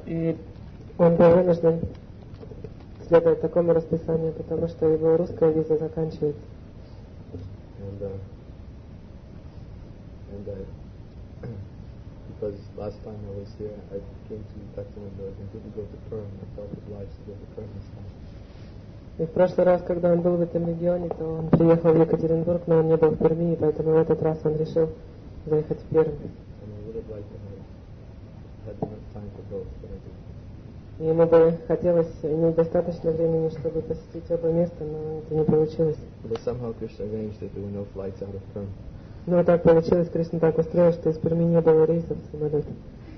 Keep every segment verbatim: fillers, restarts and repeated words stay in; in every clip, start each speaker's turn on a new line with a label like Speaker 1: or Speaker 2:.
Speaker 1: И он был вынужден следовать такому расписанию, потому что его русская виза заканчивается.
Speaker 2: And, uh, and I, because last time I was here, I came to Katmandu and didn't go to Perm. I felt obliged to go to Perm this time.
Speaker 1: И в прошлый раз, когда он был в этом регионе, то он приехал в Екатеринбург, но он не был в Перми, и поэтому в этот раз он решил заехать в Пермь. И ему бы хотелось иметь достаточно времени, чтобы посетить оба места, но это не получилось. Но так получилось, Кришна так устроил, что из Перми не было рейсов в самолете.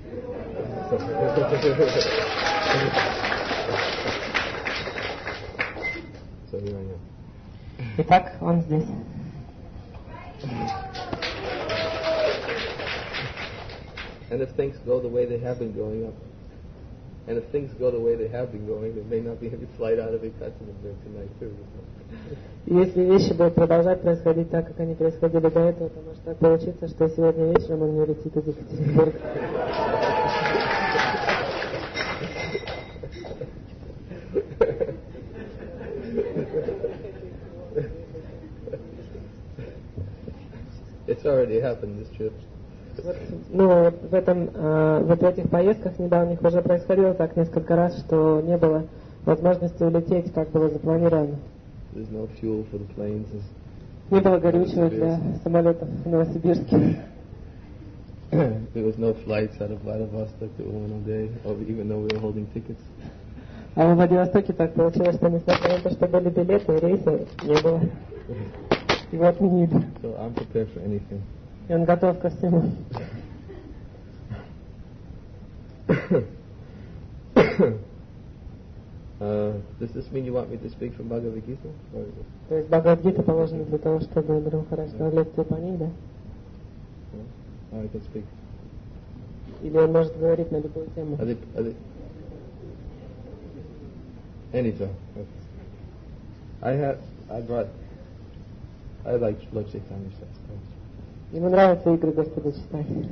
Speaker 1: Итак, он здесь.
Speaker 2: And if things go the way they have been going up, and if things go the way they have been going, there may not be any flight out of Ekaterinburg tonight too.
Speaker 1: И если вещи будут продолжать происходить так, как они происходили до этого, то может так получиться, что сегодня вечером он не улетит из Екатеринбурга.
Speaker 2: It's already happened, this trip.
Speaker 1: Вот, ну, в, этом, э, вот в этих поездках недавних уже происходило так несколько раз, что не было возможности улететь, как было запланировано.
Speaker 2: No fuel for the planes.
Speaker 1: Не было горючего для самолетов в Новосибирске.
Speaker 2: There was no flights out of Vladivostok to Ullan-Ude, even though we were holding tickets.
Speaker 1: А во Владивостоке так получилось, что несмотря на то, что были билеты, рейсы не было. Его отменили.
Speaker 2: So I'm prepared for anything.
Speaker 1: И он готов ко всему.
Speaker 2: uh, does this mean you want me to speak from Bhagavad Gita?
Speaker 1: То есть Бхагавад-гита положена для того, чтобы Брахмахарадж дал лекцию по ней, да?
Speaker 2: I can speak.
Speaker 1: Или он может говорить на любую тему?
Speaker 2: Are they, are they... Anytime. I have, I brought, I like Lord Chaitanya's text.
Speaker 1: Ему нравятся игры Господа Чайтаньи.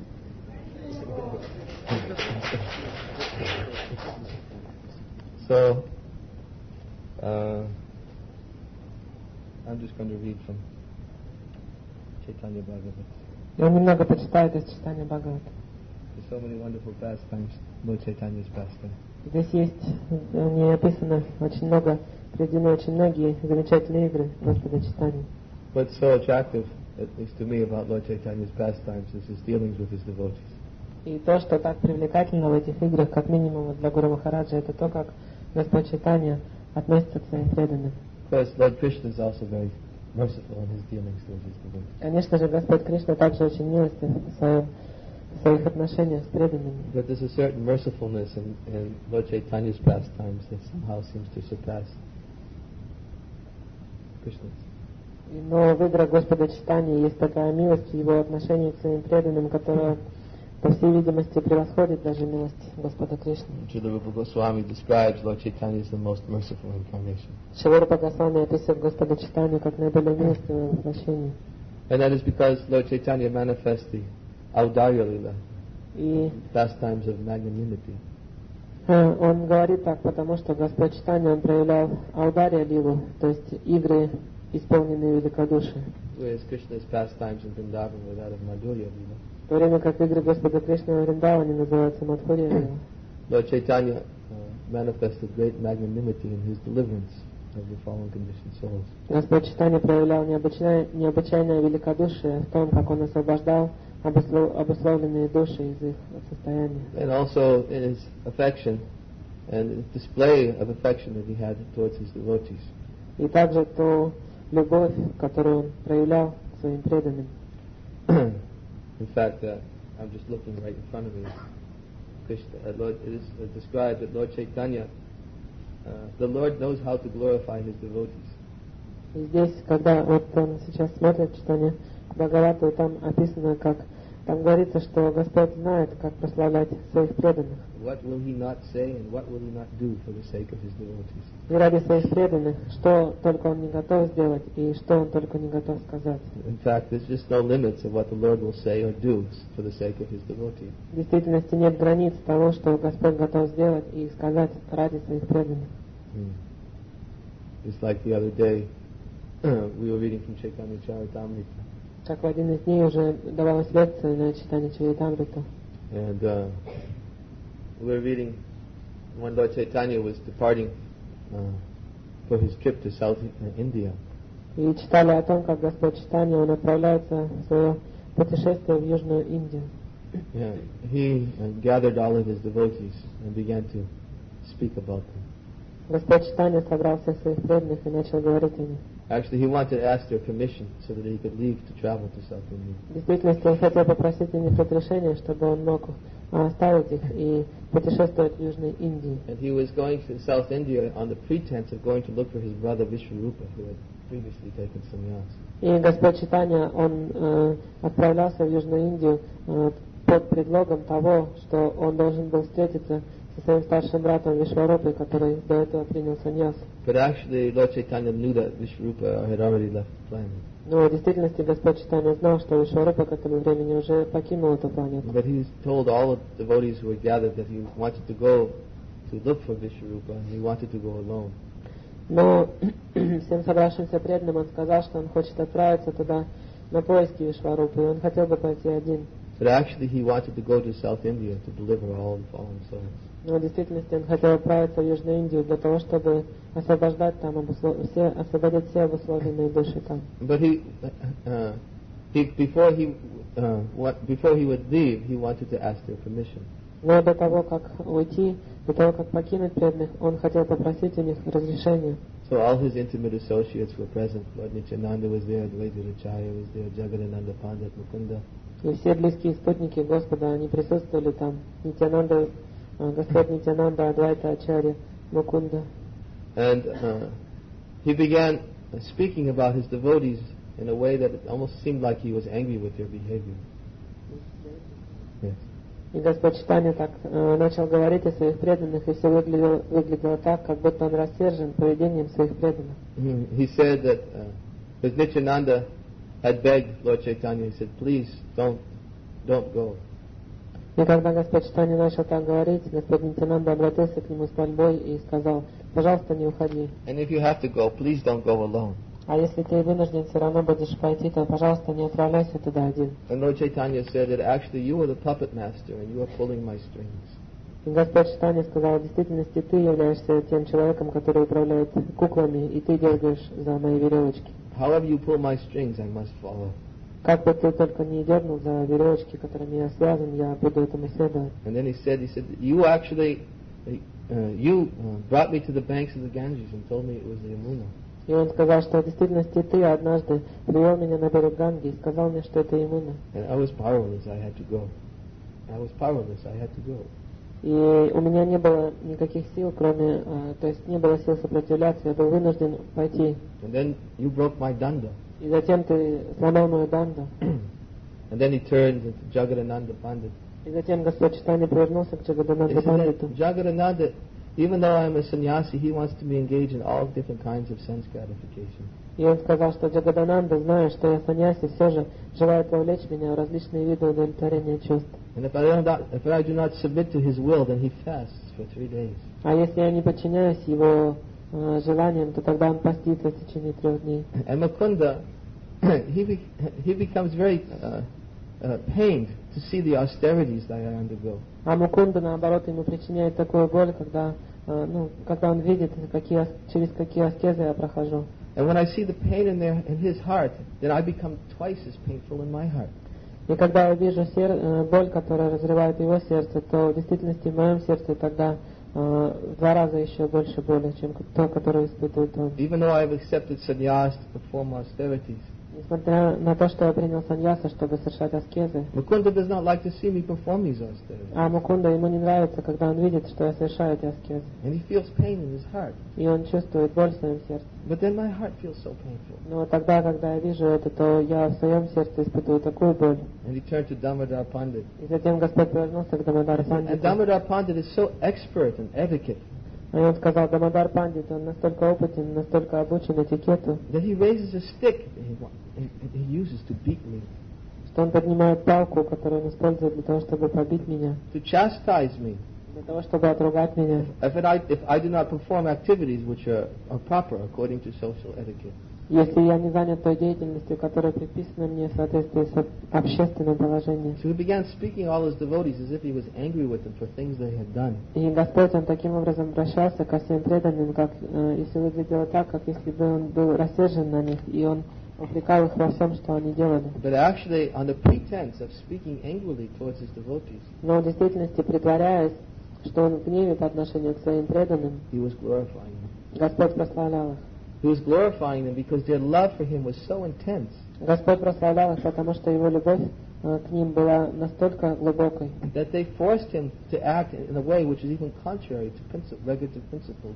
Speaker 2: So, uh, I'm just going to read from Chaitanya Bhagavatam.
Speaker 1: И он немного почитает из читания Бхагавата.
Speaker 2: There's so many wonderful pastimes, Lord Chaitanya's pastime.
Speaker 1: Здесь есть, не описано очень много, приведены очень многие замечательные игры Господа Чайтаньи.
Speaker 2: What's so attractive, at least to me, about Lord Chaitanya's pastimes is his dealings with his devotees.
Speaker 1: И то, что так привлекательно в этих играх, как минимум для Гуру Махараджа, это то, как Господь Чайтанья относится к своим преданным.
Speaker 2: Of course, Lord Krishna is also very merciful in his dealings with his devotees.
Speaker 1: Конечно же, Господь Кришна также очень милостив в своем в своих отношениях с преданными.
Speaker 2: But there's a certain mercifulness in, in Lord Chaitanya's pastimes that somehow seems to surpass Krishna's.
Speaker 1: Но в играх Господа Чайтаньи есть такая милость в его отношении к своим преданным, которая, по всей видимости, превосходит даже милость Господа Кришны.
Speaker 2: Srila Rupa Goswami describes Lord Chaitanya as the most merciful incarnation.
Speaker 1: Шрила Рупа Госвами описывает Господа Чайтанью как наиболее милостивое воплощение.
Speaker 2: And that is because Lord Chaitanya manifests the Audarya Lila,
Speaker 1: И
Speaker 2: pastimes of magnanimity.
Speaker 1: он говорит так, потому что Господь Чайтанья, он проявлял Аударья Лилу, то есть игры, исполненные великодушия.
Speaker 2: Whereas Krishna's pastimes in Vrindavan were that of Madhurya Lila.
Speaker 1: В то время как игры Господа Кришны в Вриндаване называются Мадхурья Лила.
Speaker 2: Lord Chaitanya uh, manifested great magnanimity in his deliverance of the fallen conditioned souls.
Speaker 1: Господь Чайтанья проявлял необычайное, необычайное великодушие в том, как он освобождал обуслов, обусловленные души из их состояния.
Speaker 2: And also in his affection and display of affection that he had towards his devotees.
Speaker 1: И также ту любовь, которую он проявлял к своим преданным.
Speaker 2: In fact, uh, I'm just looking right in front of me. Krishna, uh, Lord, it is uh, described that Lord Chaitanya, uh, the Lord knows how to glorify his devotees.
Speaker 1: И здесь, когда вот он сейчас смотрит читание Бхагавату, там описано, как Там говорится, что Господь знает, как прославлять своих преданных.
Speaker 2: What will He not say and what will He not do for the sake of His devotees?
Speaker 1: И ради своих преданных, что только Он не готов сделать, и что Он только не готов сказать.
Speaker 2: In fact, there's just no limits of what the Lord will say or do for the sake of His devotees.
Speaker 1: В действительности нет границ того, что Господь готов сделать и сказать ради своих преданных.
Speaker 2: Hmm. Just like the other day, we were reading from Chaitanya Charitamrita.
Speaker 1: Как в один из дней уже давалась лекция на читание Чаритамрита.
Speaker 2: And uh, we were reading when Lord Chaitanya was departing uh, for his trip to South India.
Speaker 1: И читали о том, как Господь Чайтанья, он отправляется в свое путешествие в Южную Индию.
Speaker 2: Yeah, he uh, gathered all of his devotees and began to speak about them.
Speaker 1: Господь Чайтанья собрал всех своих преданных и начал говорить о них.
Speaker 2: Actually, he wanted to ask their permission so that he could leave to travel to South India.
Speaker 1: В действительности он хотел попросить у них разрешения, чтобы он мог оставить их и путешествовать в Южной Индии.
Speaker 2: And he was going to South India on the pretense of going to look for his brother Vishwarupa, who had previously taken sannyas.
Speaker 1: И Господь Чайтанья, он э, отправлялся в Южную Индию э, под предлогом того, что он должен был встретиться со своим старшим братом Вишварупой, который до этого принял саньяс.
Speaker 2: But actually, Lord Chaitanya knew that Vishwarupa had already left the planet.
Speaker 1: Но в действительности Господь Чайтанья знал, что Вишварупа к этому времени уже покинул эту планету.
Speaker 2: But he told all of the devotees who were gathered that he wanted to go to look for Vishwarupa, and he wanted to go alone.
Speaker 1: Но всем собравшимся преданным он сказал, что он хочет отправиться туда на поиски Вишварупы, и он хотел бы пойти один.
Speaker 2: But actually, he wanted to go to South India to deliver all the fallen souls.
Speaker 1: Но в действительности он хотел отправиться в Южную Индию для того, чтобы освобождать там обуслов... все, освободить все обусловленные души там.
Speaker 2: But he, uh, he before he, uh, what, before he would leave, he wanted to ask their permission.
Speaker 1: Но до того, как уйти, до того, как покинуть преданных, он хотел попросить у них разрешения.
Speaker 2: So all his intimate associates were present. Lord Nityananda was there, Advaita Rachaya was there, Jagadananda Pandit, Mukunda.
Speaker 1: И все близкие спутники Господа, они присутствовали там. Нитянанда, Господь Нитянанда, Адвайта Ачарья, Мукунда.
Speaker 2: And uh, he began speaking about his devotees in a way that it almost seemed like he was angry with their behavior. Yes.
Speaker 1: И Господь Чайтанья так э, начал говорить о своих преданных, и все выглядело, выглядело так, как будто он рассержен поведением своих преданных.
Speaker 2: He said that uh, because Nityananda had begged Lord Chaitanya, he said, please don't, don't go.
Speaker 1: И когда Господь Чайтанья начал так говорить, Господь Нитянанда обратился к нему с мольбой и сказал: пожалуйста, не уходи.
Speaker 2: And if you have to go, please don't go alone.
Speaker 1: А если ты вынужден все равно будешь пойти, то, пожалуйста, не отправляйся туда один.
Speaker 2: And Lord Chaitanya said that actually you are the puppet master and you are pulling my strings.
Speaker 1: И Господь Чайтанья сказал: в действительности ты являешься тем человеком, который управляет куклами, и ты дергаешь за мои веревочки.
Speaker 2: However you pull my strings, I must follow.
Speaker 1: Как бы ты только не дернул за веревочки, которыми я связан, я буду этому следовать.
Speaker 2: And then he said, he said, you actually, uh, you uh, brought me to the banks of the Ganges and told me it was the Yamuna.
Speaker 1: И он сказал, что в действительности ты однажды привел меня на берег Ганги и сказал мне, что это Ямуна.
Speaker 2: And I was powerless, I had to go. I was powerless, I had to go.
Speaker 1: И у меня не было никаких сил, кроме, а, то есть не было сил сопротивляться, я был вынужден пойти.
Speaker 2: And then you broke my danda.
Speaker 1: И затем ты сломал мою данду.
Speaker 2: And then he turned to Jagadananda Pandit.
Speaker 1: И затем Господь Чайтанья повернулся к Джагадананде Пандиту.
Speaker 2: Jagadananda, even though I'm a sannyasi, he wants to be engaged in all different kinds of sense gratification.
Speaker 1: И он сказал, что Джагадананда, зная, что я саньяси, все же желает вовлечь меня в различные виды удовлетворения чувств.
Speaker 2: And if I, don't, if I do not submit to his will, then he fasts for three days.
Speaker 1: А если я не подчиняюсь его э, желаниям, то тогда он постится в течение трех дней.
Speaker 2: And Mukunda, he, be, he becomes very uh, uh, pained to see the austerities that I undergo.
Speaker 1: А Мукунда, наоборот, ему причиняет такую боль, когда, э, ну, когда он видит, какие, через какие аскезы я прохожу.
Speaker 2: And when I see the pain in, their, in his heart, then I become twice as painful in my heart.
Speaker 1: И когда я вижу сер... э, боль, которая разрывает его сердце, то в действительности в моем сердце тогда э, в два раза еще больше боли, чем то, которое испытывает он.
Speaker 2: Even though I have accepted sannyas to perform austerities,
Speaker 1: Несмотря на то, что я принял саньясу, чтобы совершать аскезы,
Speaker 2: Mukunda does not like to see me perform these austerities.
Speaker 1: а Мукунда ему не нравится, когда он видит, что я совершаю эти аскезы.
Speaker 2: And he feels pain in his heart.
Speaker 1: И он чувствует боль в своем сердце.
Speaker 2: But then my heart feels so painful.
Speaker 1: Но тогда, когда я вижу это, то я в своем сердце испытываю такую боль.
Speaker 2: And he turned to Damodar Pandit.
Speaker 1: И затем Господь повернулся к Дамодар
Speaker 2: And
Speaker 1: Пандиту.
Speaker 2: Damodar Pandit is so expert in etiquette
Speaker 1: И он сказал, Дамодар Пандит, он настолько опытен, настолько обучен этикету,
Speaker 2: that he raises a stick and he, wa- and and he uses to beat me,
Speaker 1: что он поднимает палку, которую он использует для того, чтобы побить меня,
Speaker 2: to chastise me.
Speaker 1: для того, чтобы отругать меня.
Speaker 2: If, it, I, if I do not perform activities which are, are proper according to social etiquette.
Speaker 1: Если я не занят той деятельностью, которая предписана мне в соответствии с общественным положением.
Speaker 2: So he began speaking all his devotees as if he was angry with them for things they had done.
Speaker 1: И Господь, Он таким образом обращался ко всем преданным, как э, если выглядело так, как если бы Он был рассержен на них, и Он упрекал их во всем, что они делали.
Speaker 2: But actually, on the pretense of speaking angrily towards his devotees,
Speaker 1: Но в действительности, притворяясь, что Он в гневе по отношению к своим преданным,
Speaker 2: he was glorifying them.
Speaker 1: Господь прославлял их.
Speaker 2: He was glorifying them because their love for him was so intense
Speaker 1: Господь прославлял их, потому что Его любовь э, к ним была настолько глубокой,
Speaker 2: that they forced him to act in a way which is even contrary to princip- regulative principles.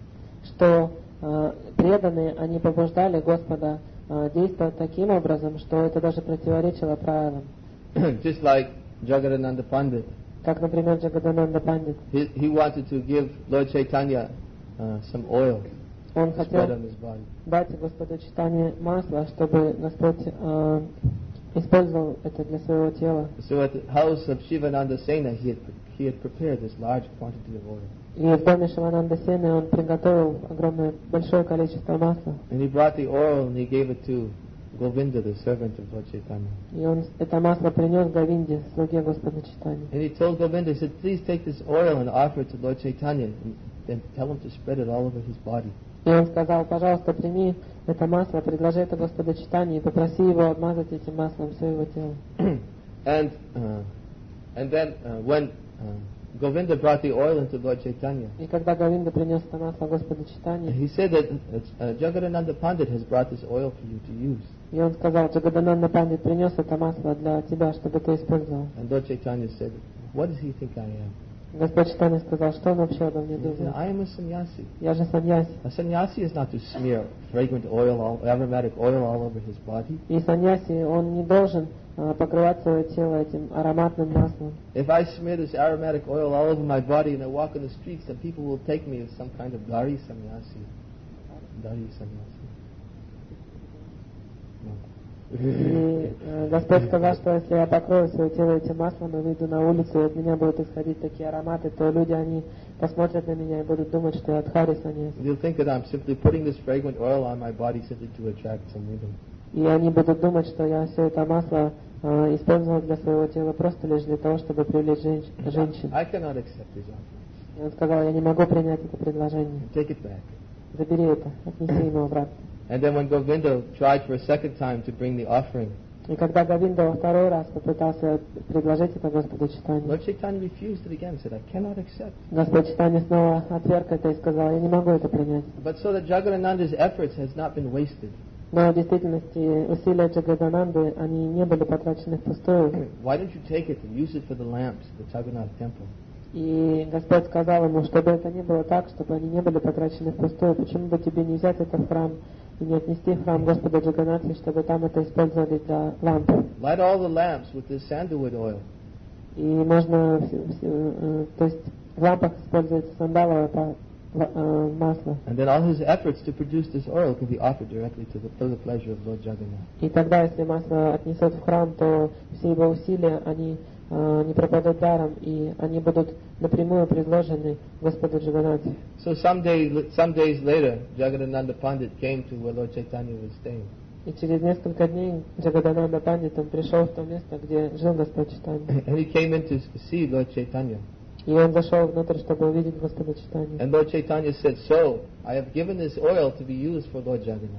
Speaker 1: что э, преданные, они побуждали Господа э, действовать таким образом, что это даже противоречило правилам.
Speaker 2: Just like Jagadananda Pandit,
Speaker 1: Как, например, Джагадананда Пандит.
Speaker 2: he, he wanted to give Lord Chaitanya uh, some oil
Speaker 1: Он
Speaker 2: to spread
Speaker 1: хотел
Speaker 2: on his body.
Speaker 1: дать Господу Чайтанье масло, чтобы Господь э, использовал это для своего тела.
Speaker 2: So at the house of Shivananda Sena, he had, he had prepared this large quantity of oil.
Speaker 1: И в доме Шивананда Сены он приготовил огромное, большое количество масла.
Speaker 2: And he brought the oil and he gave it to Govinda, the servant of Lord Chaitanya.
Speaker 1: И он это масло принес Говинде, слуге Господа Чайтаньи.
Speaker 2: And he told Govinda, he said, please take this oil and offer it to Lord Chaitanya and then tell him to spread it all over his body.
Speaker 1: И он сказал, пожалуйста, прими это масло, предложи это Господу Чайтаньи и попроси его обмазать этим маслом все его тело.
Speaker 2: and uh, and then uh, when uh, Govinda brought the oil into Lord Chaitanya,
Speaker 1: И когда Говинда принес это масло Господу Чайтаньи,
Speaker 2: he said that uh, Jagadananda Pandit has brought this oil for you to use.
Speaker 1: и он сказал, Джагадананда Пандит принес это масло для тебя, чтобы ты использовал.
Speaker 2: And Lord Chaitanya said, what does he think I am?
Speaker 1: Господь Чайтанья сказал, что он вообще обо мне
Speaker 2: He said,
Speaker 1: думает?
Speaker 2: I am a sannyasi.
Speaker 1: Я же саньяси.
Speaker 2: A sannyasi is not to smear fragrant oil, all, aromatic oil all over his body.
Speaker 1: И саньяси, он не должен а, покрывать свое тело этим ароматным маслом.
Speaker 2: If I smear this aromatic oil all over my body and I walk in the streets, then people will take me as some kind of Dari sannyasi. Dari sannyasi. No.
Speaker 1: И э, Господь сказал, что если я покрою свое тело этим маслом и выйду на улицу, и от меня будут исходить такие ароматы, то люди, они посмотрят на меня и будут думать, что я Дхари саньяси.
Speaker 2: They'll think that I'm simply putting this fragrant oil on my body simply to attract some women.
Speaker 1: И они будут думать, что я все это масло э, использовал для своего тела просто лишь для того, чтобы привлечь женщ- женщин.
Speaker 2: I cannot accept these offers.
Speaker 1: И он сказал, я не могу принять это предложение.
Speaker 2: Take it back.
Speaker 1: Забери это, отнеси ему обратно.
Speaker 2: And then when Govinda tried for a second time to bring the offering,
Speaker 1: И когда Говинда во второй раз попытался предложить это Господу Чайтанье,
Speaker 2: Lord Chaitanya refused it again and said, I cannot accept.
Speaker 1: Господь Чайтанье снова отверг это и сказал, я не могу это принять.
Speaker 2: But so that Jagadananda's efforts has not been wasted.
Speaker 1: Но в действительности усилия Джагадананды, они не были потрачены впустую.
Speaker 2: Why don't you take it and use it for the lamps at the Jagannath temple?
Speaker 1: И Господь сказал ему, чтобы это не было так, чтобы они не были потрачены впустую. Почему бы тебе не взять это в храм и не отнести в храм Господа Джаганнатхи, чтобы там это использовали для ламп?
Speaker 2: Light all the lamps with this sandalwood oil.
Speaker 1: И можно, все- все, э, то есть в лампах используется сандаловое па- ла- э, масло.
Speaker 2: And then all his efforts to produce this oil can be offered directly to the, for the pleasure of Lord Jagannath.
Speaker 1: И тогда, если масло отнесет в храм, то все его усилия, они э, не пропадут даром, и они будут напрямую предложены Господу Джаганнатхи.
Speaker 2: So some days, some days later, Jagadananda Pandit came to where Lord Chaitanya was staying.
Speaker 1: И через несколько дней Джагадананда Пандит он пришел в то место, где жил Господь Чайтанья.
Speaker 2: And he came in to see Lord Chaitanya.
Speaker 1: И он зашел внутрь, чтобы увидеть Господа Чайтанья.
Speaker 2: And Lord Chaitanya said, so, I have given this oil to be used for Lord Jagannath.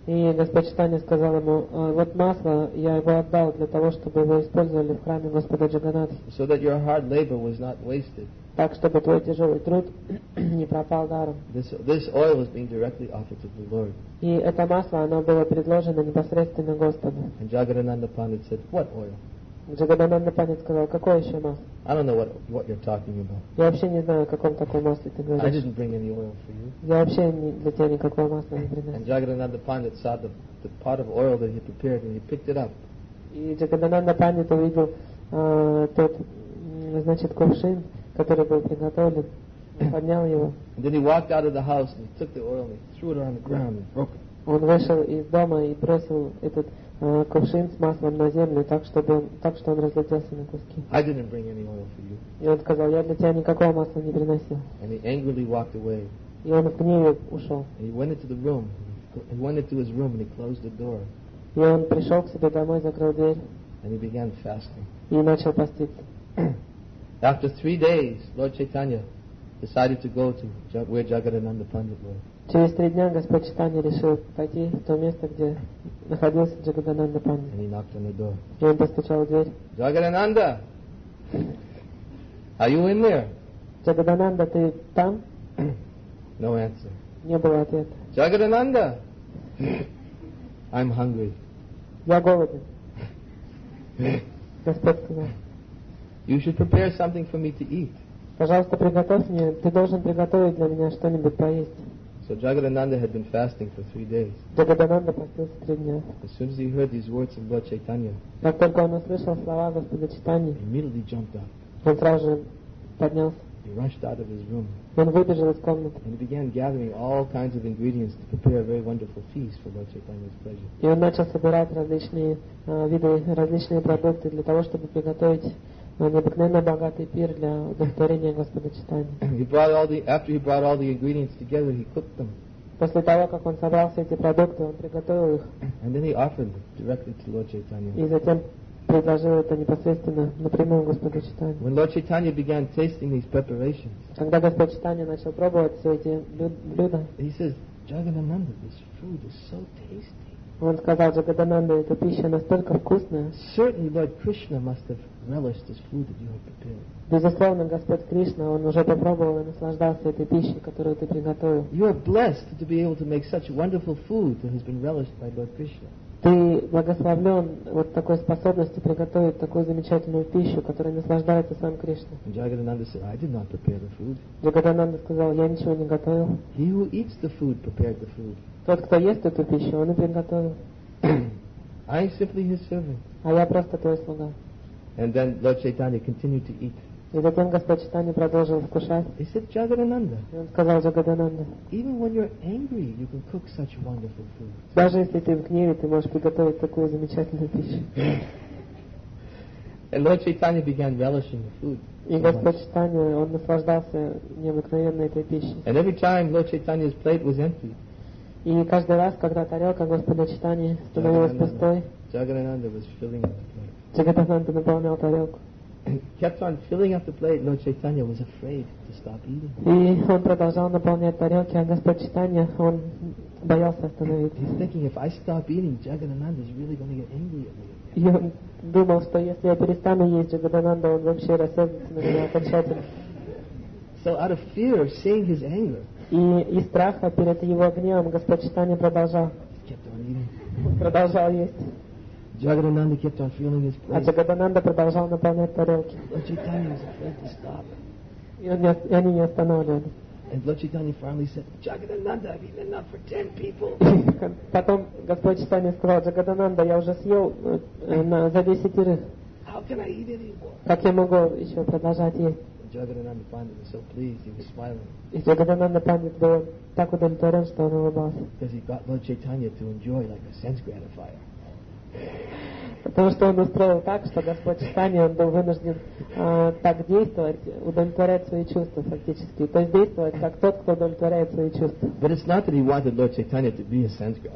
Speaker 1: И Господь Чайтанья сказал ему: вот масло, я его отдал для того, чтобы его использовали в храме Господа Джаганатхи.
Speaker 2: So that your hard labor was not wasted.
Speaker 1: Так, чтобы твой тяжелый труд не пропал даром.
Speaker 2: This, this oil was being directly offered to the Lord.
Speaker 1: И это масло, оно было предложено непосредственно Господу.
Speaker 2: And Jagadananda Pandit said, what oil?
Speaker 1: Джагадананда Пандит сказал: какое еще масло?
Speaker 2: I don't know what, what you're talking about.
Speaker 1: Я вообще не знаю, о каком таком масле ты
Speaker 2: I
Speaker 1: говоришь.
Speaker 2: didn't bring any oil for you.
Speaker 1: Я вообще не, для тебя никакого масла не принес.
Speaker 2: And Jagadananda Pandit saw the, the pot of oil that he prepared and he picked it up.
Speaker 1: И Джагадананда Пандит увидел э, тот, значит, кувшин, который был приготовлен, поднял его.
Speaker 2: And then he walked out of the house and he took the oil and he threw it on the ground and broke it.
Speaker 1: Он вышел из дома и бросил этот э, кувшин с маслом на землю, так, чтобы он, так что он разлетелся на куски.
Speaker 2: I didn't bring any oil for you.
Speaker 1: И он сказал: я для тебя никакого масла не приносил.
Speaker 2: And he angrily walked away.
Speaker 1: И он в гневе ушел.
Speaker 2: And he went into the room. He went into his room and he closed the door.
Speaker 1: И он пришел к себе домой, закрыл дверь
Speaker 2: And he began fasting.
Speaker 1: и начал поститься.
Speaker 2: After three days, Lord Chaitanya decided to go to Ja- where Jagadananda Pandit was.
Speaker 1: Через три дня Господь Чайтанья решил пойти в то место, где находился Джагадананда Пандит.
Speaker 2: And he knocked on the door.
Speaker 1: И он постучал в дверь.
Speaker 2: Jagadananda! Are you in there?
Speaker 1: Джагадананда, ты там?
Speaker 2: No answer.
Speaker 1: Не было ответа.
Speaker 2: Jagadananda! I'm hungry.
Speaker 1: Я голоден. Господь сказал:
Speaker 2: You should prepare something for me to eat.
Speaker 1: пожалуйста, приготовь мне, ты должен приготовить для меня что-нибудь поесть.
Speaker 2: So Jagadananda had been fasting for three days.
Speaker 1: Джагадананда постился три дня.
Speaker 2: As soon as he heard these words of Lord Chaitanya,
Speaker 1: Как только он услышал слова Господа Чайтаньи,
Speaker 2: he immediately jumped up.
Speaker 1: он сразу же поднялся.
Speaker 2: He rushed out of his room
Speaker 1: Он выбежал из комнаты.
Speaker 2: and he began gathering all kinds of ingredients to prepare a very wonderful feast for Lord Chaitanya's pleasure.
Speaker 1: И он начал собирать различные э, виды, различные продукты для того, чтобы приготовить э, необыкновенно богатый пир для удовлетворения Господа Чайтаньи.
Speaker 2: He brought all the after he brought all the ingredients together, he cooked them,
Speaker 1: После того, как он собрал все эти продукты, он приготовил их
Speaker 2: and then he offered them directly to Lord Chaitanya.
Speaker 1: и затем предложил это непосредственно напрямую Господу Чайтаньи.
Speaker 2: When Lord Chaitanya began tasting these preparations,
Speaker 1: Когда Господь Чайтанья начал пробовать все эти блю- блюда,
Speaker 2: he says, Jagadananda, this food is so tasty.
Speaker 1: он сказал: Джагадананда, эта пища настолько вкусная.
Speaker 2: Certainly Lord Krishna must have relished this food that you have prepared.
Speaker 1: Безусловно, Господь Кришна, он уже попробовал и наслаждался этой пищей, которую ты приготовил.
Speaker 2: You are blessed to be able to make such wonderful food that has been relished by Lord Krishna.
Speaker 1: Ты благословлен вот такой способностью приготовить такую замечательную пищу, которой наслаждается сам Кришна.
Speaker 2: And Jagadananda said, I did not prepare the food.
Speaker 1: Джагадананда сказал: я ничего не готовил.
Speaker 2: He who eats the food prepared the food.
Speaker 1: Тот, кто ест эту пищу, он и приготовил.
Speaker 2: I am simply his servant.
Speaker 1: А я просто твой слуга.
Speaker 2: And then Lord Chaitanya continued to eat.
Speaker 1: И затем Господь Чайтанья продолжил вкушать.
Speaker 2: He said, Jagadananda,
Speaker 1: И он сказал Джагадананда:
Speaker 2: even when you're angry, you can cook such wonderful food.
Speaker 1: даже если ты в гневе, ты можешь приготовить такую замечательную пищу.
Speaker 2: And Lord Chaitanya began relishing the food.
Speaker 1: И
Speaker 2: so
Speaker 1: Господь
Speaker 2: much.
Speaker 1: Чайтанья, он наслаждался необыкновенно этой пищей.
Speaker 2: And every time Lord Chaitanya's plate was empty,
Speaker 1: И каждый раз, когда тарелка Господа Чайтаньи становилась пустой,
Speaker 2: Jagadananda was filling up the plate.
Speaker 1: Джагадананда наполнял тарелку.
Speaker 2: And kept on filling up the plate. Lord Chaitanya was afraid to stop eating.
Speaker 1: И он продолжал наполнять тарелки, а Господь Чайтанья, он боялся остановиться.
Speaker 2: He's thinking, if I stop eating, Jagadananda is really going to get angry at me.
Speaker 1: И он думал, что если я перестану есть Джагадананда, он вообще рассердится на меня окончательно.
Speaker 2: So out of fear of seeing his anger,
Speaker 1: И из страха перед его гневом Господь Чайтанья продолжал,
Speaker 2: he kept on eating.
Speaker 1: продолжал есть.
Speaker 2: Jagadananda kept on filling his
Speaker 1: А
Speaker 2: plate.
Speaker 1: Джагадананда продолжал наполнять тарелки.
Speaker 2: Lord Chaitanya was afraid to stop.
Speaker 1: И, он не, и они не останавливались.
Speaker 2: And Lord Chaitanya finally said, Jagadananda, I've eaten enough for ten people.
Speaker 1: И потом Господь Чайтанья сказал: Джагадананда, я уже съел э, на, за десятерых.
Speaker 2: How can I eat anymore?
Speaker 1: Как я могу еще продолжать есть?
Speaker 2: Jagadananda Pandit was so pleased, he was smiling.
Speaker 1: И Джагадананда Пандит был так удовлетворен, что он улыбался.
Speaker 2: Because he got Lord Chaitanya to enjoy like a sense gratifier.
Speaker 1: Потому что он устроил так, что Господь Чайтанья, он был вынужден э, так действовать, удовлетворять свои чувства фактически. То есть действовать как тот, кто удовлетворяет свои чувства.
Speaker 2: But it's not that he wanted Lord Chaitanya to be a sense gratifier.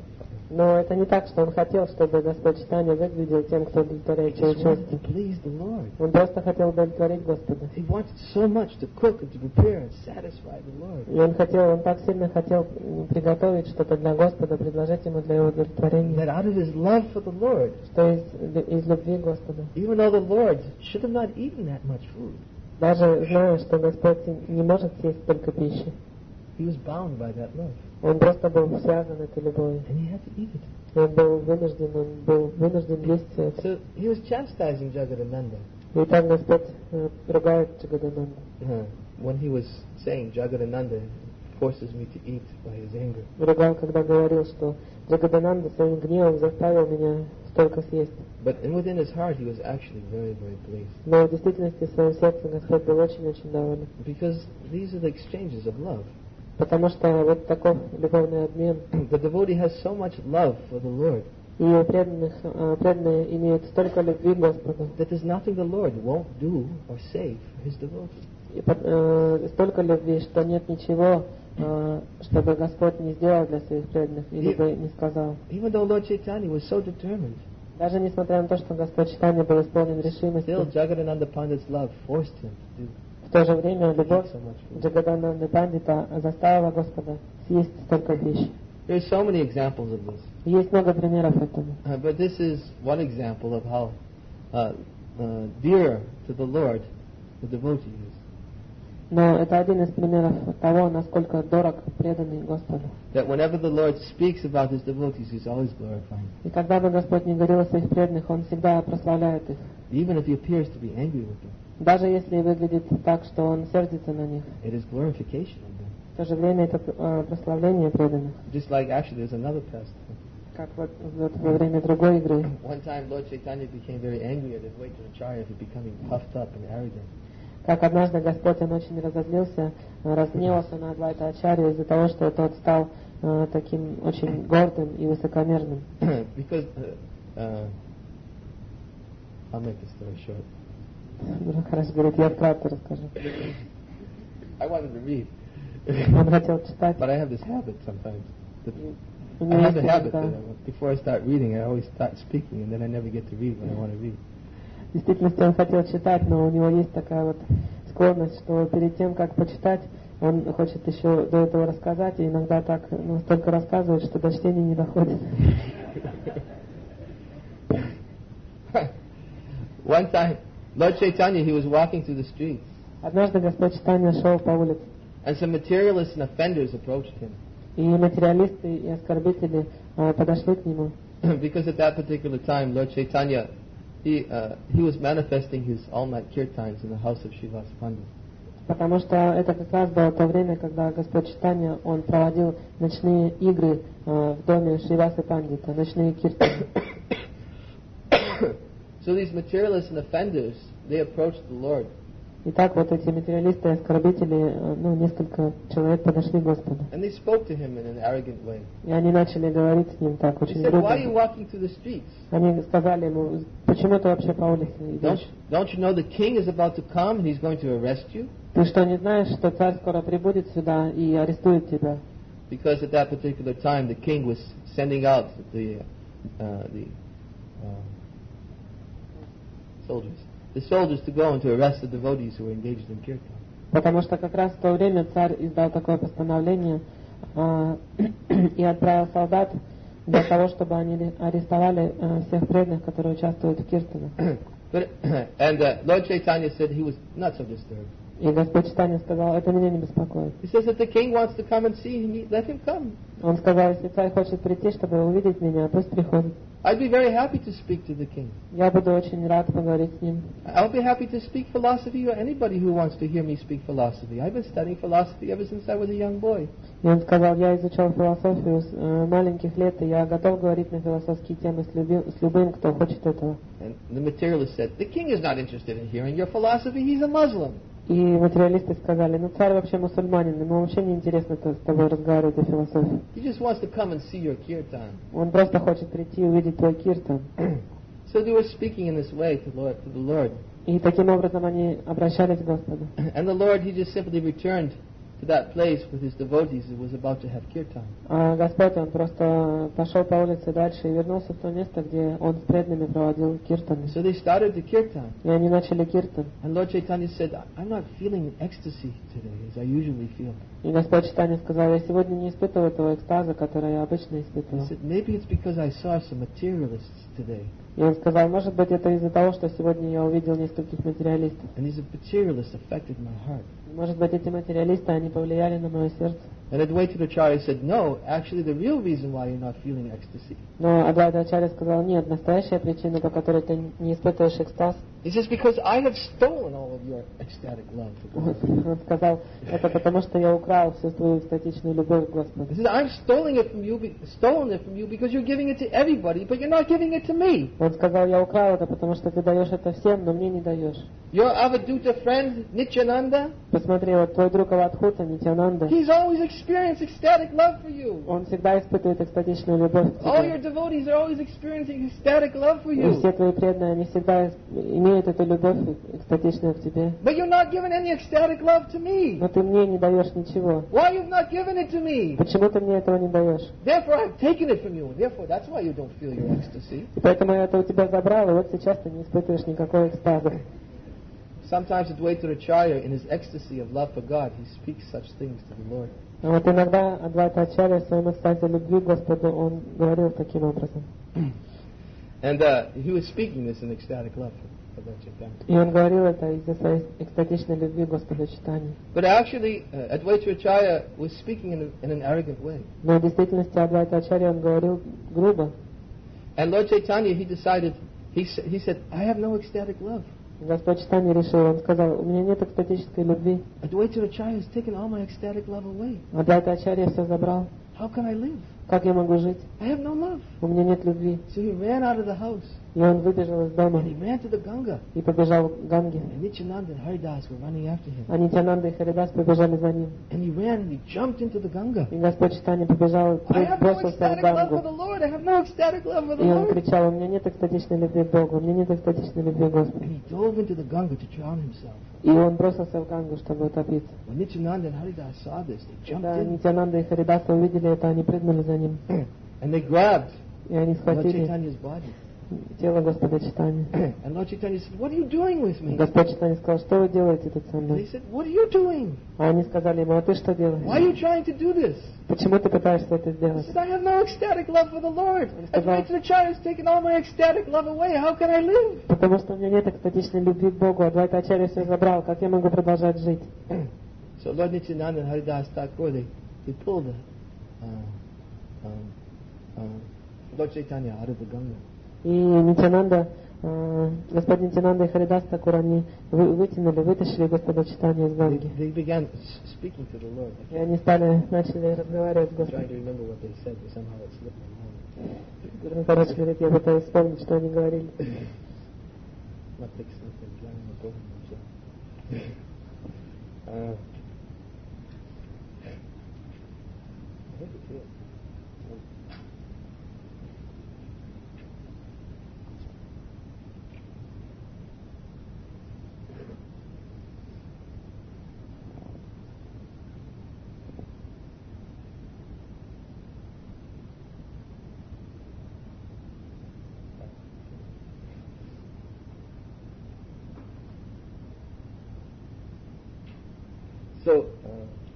Speaker 1: Но это не так, что он хотел, чтобы Господь Чайтанья выглядел тем, кто удовлетворяет
Speaker 2: He just
Speaker 1: чувства.
Speaker 2: wanted to please the Lord.
Speaker 1: Он просто хотел удовлетворить Господа.
Speaker 2: He wanted so much to cook and to prepare and satisfy the Lord.
Speaker 1: И он хотел, он так сильно хотел приготовить что-то для Господа, предложить ему для его удовлетворения.
Speaker 2: That out of his love for the Lord,
Speaker 1: Что из, из любви Господа.
Speaker 2: even though the Lord should have not eaten that much food,
Speaker 1: Даже зная, что Господь не может съесть столько пищи,
Speaker 2: he was bound by that love.
Speaker 1: он просто был связан этой любовью.
Speaker 2: And he had to eat it.
Speaker 1: И он был вынужден, он был вынужден есть все это.
Speaker 2: So he was chastising Jagadananda
Speaker 1: И так Господь э, ругает Джагадананду.
Speaker 2: uh, when he was saying, Jagadananda forces me to eat by his anger.
Speaker 1: Ругал, когда говорил, что Джагадананда своим гневом заставил меня столько съесть.
Speaker 2: But in within his heart, he was actually very, very pleased.
Speaker 1: Но в действительности в своем сердце Господь был очень-очень доволен.
Speaker 2: Because these are the exchanges of love.
Speaker 1: Потому что вот такой любовный обмен.
Speaker 2: The devotee has so much love for the Lord
Speaker 1: И у преданных, э, преданные имеют столько любви к Господу.
Speaker 2: that there's nothing the Lord won't do or say for his devotee.
Speaker 1: И э, столько любви, что нет ничего, э, чтобы Господь не сделал для своих преданных, или бы не сказал.
Speaker 2: Even though Lord Chaitanya was so determined,
Speaker 1: Даже несмотря на то, что Господь Чайтанья был исполнен решимости,
Speaker 2: still Jagadananda Pandit's love forced him to do
Speaker 1: в то же время любовь
Speaker 2: so much food.
Speaker 1: Джагадананды Пандита заставила Господа съесть столько пищи.
Speaker 2: There's so many examples of this.
Speaker 1: Есть много примеров этому.
Speaker 2: Uh, but this is one example of how uh, uh, dear to the Lord the devotee is.
Speaker 1: Но это один из примеров того, насколько дорог преданный Господу.
Speaker 2: That whenever the Lord speaks about his devotees, he's always glorifying.
Speaker 1: И когда бы Господь не говорил о своих преданных, Он всегда прославляет их.
Speaker 2: Even if he appears to be angry with them,
Speaker 1: Даже если выглядит так, что Он сердится на них.
Speaker 2: it is glorification of them.
Speaker 1: В то же время это э, прославление преданных.
Speaker 2: Just like actually there's another pastime.
Speaker 1: Как вот, вот во время другой игры.
Speaker 2: One time Lord Chaitanya became very angry at his Vajracharya for becoming puffed up and arrogant.
Speaker 1: Как однажды Господь, Он очень разозлился, э, разгневался на Адвайта Ачарью из-за того, что тот стал э, таким очень гордым и высокомерным.
Speaker 2: Because, uh, uh, I'll make the story short.
Speaker 1: Хорошо говорит, я вкратце расскажу.
Speaker 2: I wanted to read,
Speaker 1: Он хотел читать.
Speaker 2: but I have this habit sometimes. That
Speaker 1: У
Speaker 2: I
Speaker 1: него
Speaker 2: have
Speaker 1: есть
Speaker 2: a habit that
Speaker 1: иногда-
Speaker 2: I, before I start reading, I always start speaking, and then I never get to read what I want to read.
Speaker 1: В действительности он хотел читать, но у него есть такая вот склонность, что перед тем, как почитать, он хочет еще до этого рассказать, и иногда так ну, столько рассказывает, что до чтения не доходит.
Speaker 2: One time, Lord Chaitanya, he was walking through the streets,
Speaker 1: Однажды Господь Чайтанья шел по улице,
Speaker 2: and some materialists and offenders approached him.
Speaker 1: и материалисты и оскорбители э, подошли к нему.
Speaker 2: Because at that particular time, Lord Chaitanya, he, uh, he was manifesting his all-night kirtans in the house of Srivas Pandit.
Speaker 1: Потому что это как раз было то время, когда Господь Чайтанья, он проводил ночные игры э, в доме Шривасы Пандита, ночные киртаны.
Speaker 2: So these materialists and offenders, they approached the Lord.
Speaker 1: Итак, вот эти материалисты и оскорбители, э, ну, несколько человек подошли к Господу.
Speaker 2: And they spoke to him in an arrogant way.
Speaker 1: И они начали говорить с ним так,
Speaker 2: They
Speaker 1: очень
Speaker 2: said,
Speaker 1: грубо.
Speaker 2: why are you walking through the streets?
Speaker 1: Они сказали ему, почему ты вообще по улице
Speaker 2: Don't,
Speaker 1: идешь?
Speaker 2: don't you know the king is about to come and he's going to arrest you?
Speaker 1: Ты что, не знаешь, что царь скоро прибудет сюда и арестует тебя?
Speaker 2: Because at that particular time, the king was sending out the, uh, the uh, soldiers. The soldiers to go and to arrest the devotees who were engaged in kirtan.
Speaker 1: Потому что как раз в то время царь издал такое постановление а, и отправил солдат для того, чтобы они арестовали а, всех преданных, которые участвуют в киртанах.
Speaker 2: But, and uh, Lord Chaitanya said he was not so disturbed.
Speaker 1: И Господь Чайтанья сказал, это меня не беспокоит.
Speaker 2: He says, if the king wants to come and see him, let him come.
Speaker 1: Он сказал, если царь хочет прийти, чтобы увидеть меня, пусть приходит.
Speaker 2: I'd be very happy to speak to the king.
Speaker 1: Я буду очень рад поговорить с ним.
Speaker 2: I'll be happy to speak philosophy or anybody who wants to hear me speak philosophy. I've been studying philosophy ever since I was a young boy.
Speaker 1: И он сказал, я изучал философию с э, маленьких лет, и я готов говорить на философские темы с, люби- с любым, кто хочет этого.
Speaker 2: And the materialist said, the king is not interested in hearing your philosophy. He's a Muslim.
Speaker 1: И материалисты сказали, ну царь вообще мусульманин, ему вообще не интересно то- с тобой разговаривать о философии.
Speaker 2: He just wants to come and see your kirtan.
Speaker 1: Он просто хочет прийти и увидеть твой киртан.
Speaker 2: So they were speaking in this way to, Lord, to the Lord.
Speaker 1: И таким образом они обращались к Господу.
Speaker 2: And the Lord, he just simply returned to that place with his devotees and was about to have kirtan.
Speaker 1: А Господь, Он просто пошел по улице дальше и вернулся в то место, где Он с преданными проводил киртаны.
Speaker 2: So they started the kirtan.
Speaker 1: И они начали киртан.
Speaker 2: And Lord Chaitanya said, I'm not feeling ecstasy today as I usually feel.
Speaker 1: И Господь Чайтанья сказал, я сегодня не испытываю того экстаза, который я обычно
Speaker 2: He
Speaker 1: испытывал.
Speaker 2: said, maybe it's because I saw some materialists today.
Speaker 1: И он сказал, может быть, это из-за того, что сегодня я увидел нескольких материалистов.
Speaker 2: And these materialists affected my heart.
Speaker 1: Может быть, эти материалисты, они повлияли на мое сердце.
Speaker 2: And Advaita Acharya said, no, actually the real reason why you're not feeling ecstasy.
Speaker 1: Но Адвайта Ачарья сказал, нет, настоящая причина, по которой ты не испытываешь экстаз,
Speaker 2: He says, because I have stolen all of your ecstatic love.
Speaker 1: он сказал, это потому, что я украл всю твою экстатичную любовь к Господу.
Speaker 2: He says, I'm stealing it from you, be- stolen it from you because you're giving it to everybody, but you're not giving it to me.
Speaker 1: Он сказал, я украл это, потому что ты даешь это всем, но мне не даешь.
Speaker 2: Your Avaduta friend, Nityananda,
Speaker 1: Посмотри, вот твой друг Авадхута, Нитянанда,
Speaker 2: he's always experienced ecstatic love for you.
Speaker 1: он всегда испытывает экстатичную любовь к
Speaker 2: All your
Speaker 1: тебе.
Speaker 2: devotees are always experiencing ecstatic love for
Speaker 1: И
Speaker 2: you.
Speaker 1: все твои преданные, они всегда имеют эту любовь экстатичную к тебе.
Speaker 2: But you're not giving any ecstatic love to me.
Speaker 1: Но ты мне не даешь ничего.
Speaker 2: Why you've not given it to me?
Speaker 1: Почему ты мне этого не даешь?
Speaker 2: Therefore I've taken it from you. Therefore that's why you don't feel your ecstasy.
Speaker 1: И поэтому я это у тебя забрал, и вот сейчас ты не испытываешь никакой экстаза.
Speaker 2: Sometimes Advaita Acharya, in his ecstasy of love for God, he speaks such things to the Lord.
Speaker 1: А вот иногда Адвайта Ачарья в своем экстазе любви к Господу, он говорил таким образом.
Speaker 2: And uh, he was speaking this in ecstatic love for Lord Chaitanya.
Speaker 1: И он говорил это из-за своей экстатичной любви к Господу Чайтаньи.
Speaker 2: But actually, uh, Advaita Acharya was speaking in, a, in an arrogant way.
Speaker 1: Но в действительности Адвайта Ачарья, он говорил грубо.
Speaker 2: And Lord Chaitanya, he decided, he, sa- he said, I have no ecstatic love.
Speaker 1: Господь Чайтанья решил, он сказал, у меня нет экстатической любви.
Speaker 2: Advaita Acharya has taken all my ecstatic love away.
Speaker 1: Адвайта Ачарья все забрал.
Speaker 2: How can I live?
Speaker 1: Как я могу жить?
Speaker 2: I have no love.
Speaker 1: У меня нет любви.
Speaker 2: So he ran out of the house
Speaker 1: И он выбежал из дома
Speaker 2: and he ran to the Ganga.
Speaker 1: и побежал к Ганге.
Speaker 2: And Nityananda and Haridas were running after him.
Speaker 1: А Нитянанда и Харидас побежали за ним.
Speaker 2: And he ran and he jumped into the Ganga.
Speaker 1: И Господь Чайтанья побежал,
Speaker 2: I have no
Speaker 1: бросился в
Speaker 2: ecstatic love for
Speaker 1: Гангу.
Speaker 2: the Lord. I have no ecstatic love for the
Speaker 1: И он
Speaker 2: Lord.
Speaker 1: кричал, у меня нет экстатичной любви к Богу, у меня нет экстатичной любви к Господу.
Speaker 2: And he dove into the Ganga to drown himself.
Speaker 1: И он бросился в Гангу, чтобы утопиться.
Speaker 2: When Nityananda and Haridas saw this, they jumped
Speaker 1: Когда
Speaker 2: in
Speaker 1: Нитянанда и Харидаса увидели это, они прыгнули за ним.
Speaker 2: and they grabbed
Speaker 1: И они
Speaker 2: Lord
Speaker 1: схватили
Speaker 2: Chaitanya's body.
Speaker 1: тело Господа Чайтаньи.
Speaker 2: And Lord Chaitanya said, what are you doing with me?
Speaker 1: Господь Чайтанья сказал, что вы делаете тут со
Speaker 2: And they
Speaker 1: мной?
Speaker 2: said, what are you doing?
Speaker 1: А они сказали ему, а ты что
Speaker 2: Why are
Speaker 1: делаешь?
Speaker 2: you trying to do this?
Speaker 1: Почему ты пытаешься это
Speaker 2: He
Speaker 1: сделать?
Speaker 2: said, I have no ecstatic love for the Lord.
Speaker 1: сказал-
Speaker 2: Advaita Acharya has taken all my ecstatic love away. How can I live?
Speaker 1: Потому что у меня нет экстатичной любви к Богу. Адвайта Ачарья все забрал. Как я могу продолжать жить?
Speaker 2: So Lord Nityananda and Haridas Thakur, they, they pulled the, uh, um, uh, Lord Chaitanya out of the Ganga.
Speaker 1: И Нитянанда, э, господин Нитянанда и Харидас Такур, они вы- вытянули, вытащили Господа Чайтаньи из
Speaker 2: They,
Speaker 1: Ганги.
Speaker 2: they began s- speaking to the Lord.
Speaker 1: И они стали, начали разговаривать с
Speaker 2: I'm trying
Speaker 1: Господом.
Speaker 2: to remember what they said, but somehow it slipped my mind.
Speaker 1: Ну, короче говоря, я пытаюсь вспомнить, что они говорили.
Speaker 2: Not fix something, trying to go himself. Uh, I think it's here. So, uh,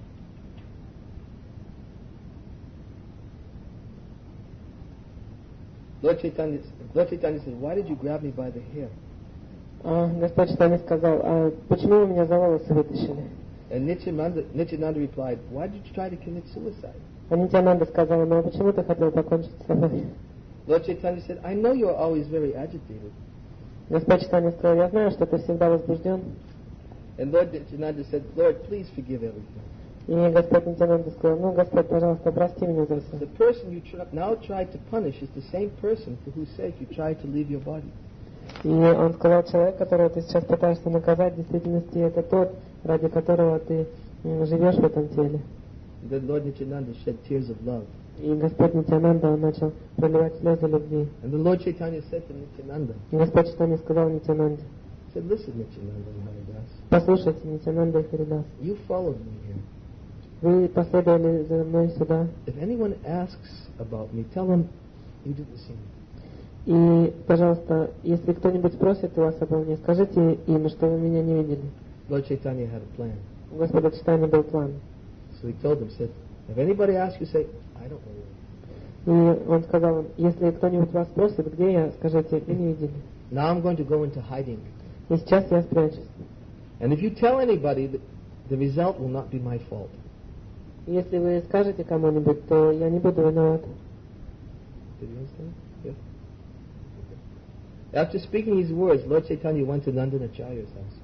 Speaker 2: Lord Chaitanya, Lord Chaitanya said, why did you grab me by the hair?
Speaker 1: А Господь Чайтанья сказал, а почему вы меня за волосы вытащили?
Speaker 2: And Nityananda, Nityananda replied, why did you try to commit suicide?
Speaker 1: А Нитянанда сказала, ну а почему ты хотел покончить с собой?
Speaker 2: Lord Chaitanya said, I know you're always very agitated.
Speaker 1: Господь Чайтанья сказал, я знаю, что ты всегда возбужден.
Speaker 2: And Lord Nityananda said, Lord, please forgive everything.
Speaker 1: И Господь Нитянанда сказал, ну, Господь, пожалуйста, прости меня за все.
Speaker 2: The person you tr- now tried to punish is the same person for whose sake you tried to leave your body.
Speaker 1: И он сказал, человек, которого ты сейчас пытаешься наказать, в действительности это тот, ради которого ты м, живешь в этом теле.
Speaker 2: And then Lord Nityananda shed tears of love.
Speaker 1: И Господь Нитянанда, он начал проливать слезы любви.
Speaker 2: And the Lord Chaitanya said to Nityananda,
Speaker 1: И Господь Чайтанья сказал Нитянанде,
Speaker 2: said, listen, Nityananda and Haridas,
Speaker 1: послушайте, Нитянанда и Харидас,
Speaker 2: you followed me here.
Speaker 1: Вы последовали за мной сюда.
Speaker 2: If anyone asks about me, tell them you did the same.
Speaker 1: И, пожалуйста, если кто-нибудь спросит у вас обо мне, скажите им, что вы меня не видели.
Speaker 2: Lord Chaitanya had a plan.
Speaker 1: У Господа Чайтаньи был план.
Speaker 2: So he told them, said, if anybody asks you, say, I don't know.
Speaker 1: И он сказал им, если кто-нибудь вас спросит, где я, скажите, вы не видели.
Speaker 2: Now I'm going to go into hiding.
Speaker 1: И сейчас я спрячусь.
Speaker 2: And if you tell anybody, the, the result will not be my fault.
Speaker 1: Если вы скажете кому-нибудь, то я не буду виноват.
Speaker 2: Did you understand? Yes. Okay. After speaking these words, Lord Chaitanya went to Nandanacharya's house.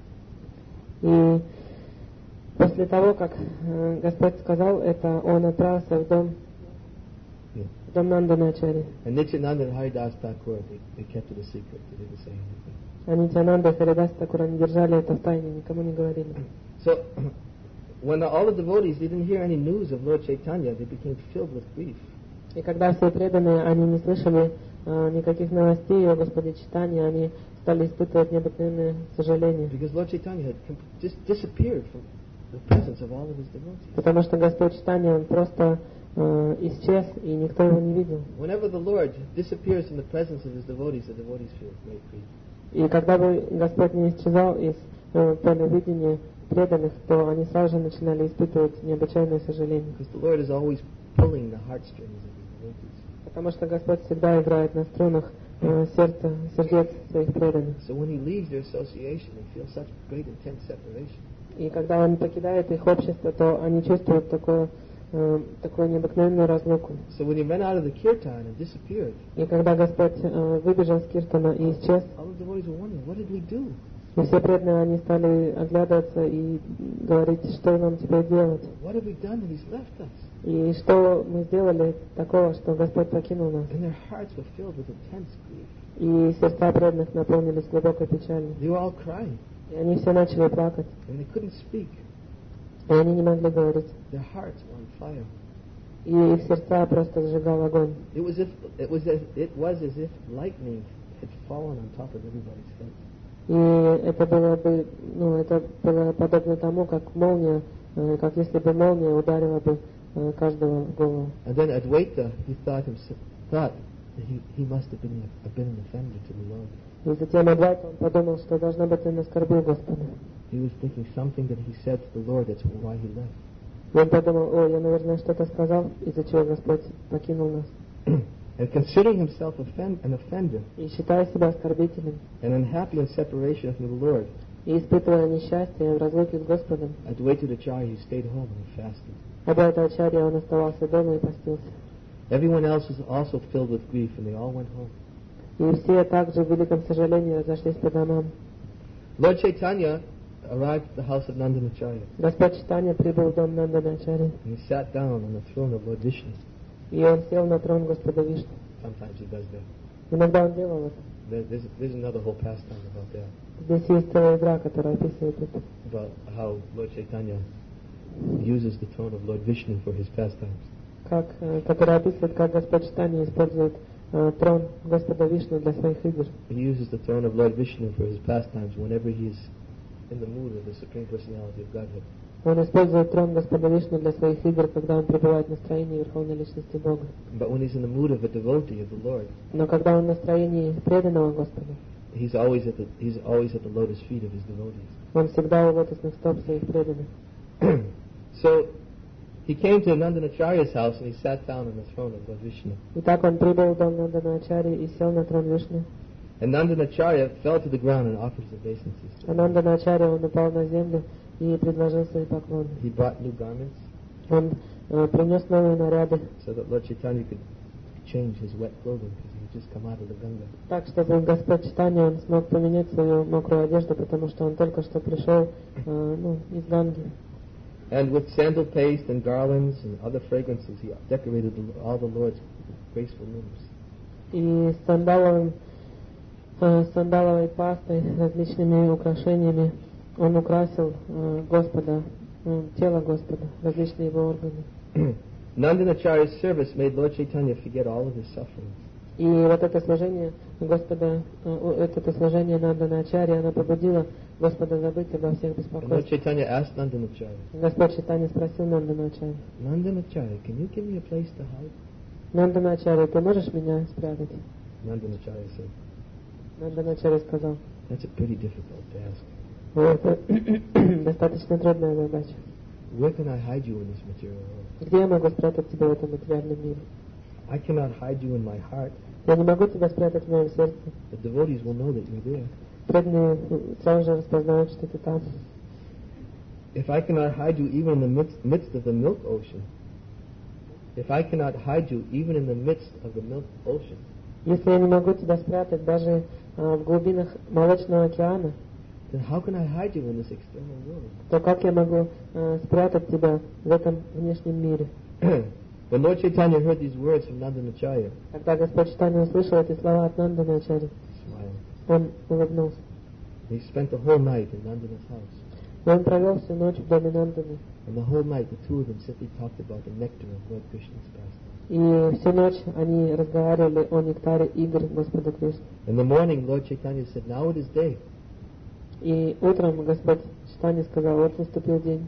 Speaker 1: И после того, как э, Господь сказал это, он отправился в дом,
Speaker 2: Yeah.
Speaker 1: в дом Нанданачари.
Speaker 2: And Nityananda and Haridas Thakur, they, they kept it a secret. They didn't say anything.
Speaker 1: А Нитянанда и Харидас Такур, они держали это в тайне, никому не говорили.
Speaker 2: So, when all the devotees didn't hear any news of Lord Chaitanya, they became filled with grief.
Speaker 1: И когда все преданные, они не слышали э, никаких новостей о Господе Чайтанье, они стали испытывать необыкновенное сожаление.
Speaker 2: Because Lord Chaitanya had com- just disappeared from the presence of all of his devotees.
Speaker 1: Потому что Господь Чайтанья, он просто э, исчез, и никто его не видел.
Speaker 2: Whenever the Lord disappears from the presence of his devotees, the devotees feel great grief.
Speaker 1: И когда бы Господь не исчезал из э, поля видения преданных, то они сразу же начинали испытывать необычайное сожаление.
Speaker 2: Because the Lord is always pulling the heartstrings of his devotees.
Speaker 1: Потому что Господь всегда играет на струнах э, сердца, сердец своих преданных.
Speaker 2: So when he leaves their association, they feel such great intense separation.
Speaker 1: И когда он покидает их общество, то они чувствуют такое, э, такую необыкновенную разлуку.
Speaker 2: So when he went out of the kirtan and disappeared,
Speaker 1: И когда Господь э, выбежал с Киртана и исчез,
Speaker 2: all the devotees were wondering, what did we do?
Speaker 1: и все преданные, они стали оглядываться и говорить, что нам теперь делать.
Speaker 2: What have we done that he's left us?
Speaker 1: И что мы сделали такого, что Господь покинул нас.
Speaker 2: And their hearts were filled with intense grief.
Speaker 1: И сердца преданных наполнились глубокой печалью.
Speaker 2: They were all crying,
Speaker 1: И они все начали плакать.
Speaker 2: and they couldn't speak.
Speaker 1: И они не могли говорить.
Speaker 2: Their hearts were on fire.
Speaker 1: И их сердца просто сжигал огонь.
Speaker 2: It was if it was as it was as if lightning had fallen on top of everybody's head.
Speaker 1: И это было бы, ну, это было подобно тому, как молния, э, как если бы молния ударила бы э, каждого в голову.
Speaker 2: And then Advaita, he thought himself thought that he, he must have been a, been an offender to the Lord.
Speaker 1: И затем Адвайта, он подумал, что должно быть он оскорбил Господа.
Speaker 2: He was thinking something that he said to the Lord. That's why he left.
Speaker 1: И он подумал, о, я, наверное, что-то сказал, из-за чего Господь покинул нас.
Speaker 2: And considering himself offend, an offender
Speaker 1: И считая себя оскорбителем,
Speaker 2: and unhappy in separation from the Lord,
Speaker 1: и испытывая несчастье в разлуке с Господом,
Speaker 2: Advaita Acharya, he stayed home and he fasted.
Speaker 1: Адвайта Ачарья, он оставался дома и постился.
Speaker 2: Everyone else was also filled with grief, and they all went home.
Speaker 1: И все также в великом сожалении разошлись по домам.
Speaker 2: Lord Chaitanya arrived at the house of Nandanacharya,
Speaker 1: Господь Чайтанья прибыл в дом Нанданачари,
Speaker 2: and he sat down on the throne of Lord Vishnu.
Speaker 1: и он сел на трон Господа Вишну.
Speaker 2: Sometimes he does that.
Speaker 1: Иногда он делал это.
Speaker 2: There- There's, there's another whole pastime about that,
Speaker 1: Здесь есть целая игра, которая описывает это.
Speaker 2: about how Lord Chaitanya uses the throne of Lord Vishnu for his pastimes.
Speaker 1: Как, э, которая описывает, как Господь Чайтанья использует э, трон Господа Вишну для своих игр.
Speaker 2: He uses the throne of Lord Vishnu for his pastimes whenever he is in the mood of the Supreme Personality of Godhead.
Speaker 1: Он использует трон Господа Вишну для своих игр, когда он пребывает в настроении Верховной Личности Бога.
Speaker 2: But when he's in the mood of a devotee of the Lord,
Speaker 1: Но когда он в настроении преданного Господа,
Speaker 2: he's always at the he's always at the lotus feet of his devotees.
Speaker 1: он всегда у лотосных стоп своих преданных.
Speaker 2: So he came to Nandanacharya's house and he sat down on the throne of Lord Vishnu.
Speaker 1: Итак, он прибыл в дом Нанданачари и сел на трон Вишну.
Speaker 2: And Nandanacharya fell to the ground and offered his obeisances.
Speaker 1: А Нанданачари, он упал на землю и предложил свои поклоны.
Speaker 2: He brought new garments
Speaker 1: Он э, принес новые наряды,
Speaker 2: so that Lord Chaitanya could change his wet clothing because he had just come out of the Ganga.
Speaker 1: так, чтобы Господь Чайтанья, он смог поменять свою мокрую одежду, потому что он только что пришел э, ну, из Ганги.
Speaker 2: And with sandal paste and garlands and other fragrances, he decorated the, all the Lord's graceful limbs.
Speaker 1: И с сандаловым, э, сандаловой пастой, различными украшениями он украсил э, Господа, э, тело Господа, различные его органы.
Speaker 2: Nandanacharya's service made Lord Chaitanya forget all of his sufferings.
Speaker 1: И вот это служение Господа, это служение Нанданачарьи, оно побудило Господа забыть обо всех
Speaker 2: And Lord
Speaker 1: беспокойствах.
Speaker 2: Chaitanya asked Nandanacharya,
Speaker 1: Господь Чайтанья спросил Нанданачарьи:
Speaker 2: Nandanacharya, can you give me a place to hide?
Speaker 1: Нанданачарья, ты можешь меня спрятать?
Speaker 2: Nandanacharya said,
Speaker 1: Нанданачарья сказал:
Speaker 2: that's a pretty difficult task.
Speaker 1: это достаточно трудная задача.
Speaker 2: Where can I hide you in this material world?
Speaker 1: Где я могу спрятать тебя в этом материальном мире?
Speaker 2: I cannot hide you in my heart.
Speaker 1: Я не могу тебя спрятать в моем сердце.
Speaker 2: The devotees will know that you're there.
Speaker 1: Преданные сразу же распознают, что ты там.
Speaker 2: If I cannot hide you even in the midst, midst of the milk ocean, if I cannot hide you even in the midst of the milk ocean,
Speaker 1: Если я не могу тебя спрятать даже а, в глубинах Молочного океана,
Speaker 2: then how can I hide you in this external world?
Speaker 1: то как я могу а, спрятать тебя в этом внешнем мире?
Speaker 2: When Lord Chaitanya heard these words from Nandanacharya,
Speaker 1: Когда Господь Чайтанья услышал эти слова от Нанданачарьи,
Speaker 2: he smiled.
Speaker 1: он улыбнулся.
Speaker 2: He spent the whole night in Nandana's house.
Speaker 1: И он провел всю ночь в доме Нанданы.
Speaker 2: And the whole night, the two of them simply talked about the nectar of Lord Krishna's pastime.
Speaker 1: И всю ночь они разговаривали о нектаре игр Господа Кришны.
Speaker 2: In the morning, Lord Chaitanya said, now it is day.
Speaker 1: И утром Господь Чайтанья сказал: вот наступил день.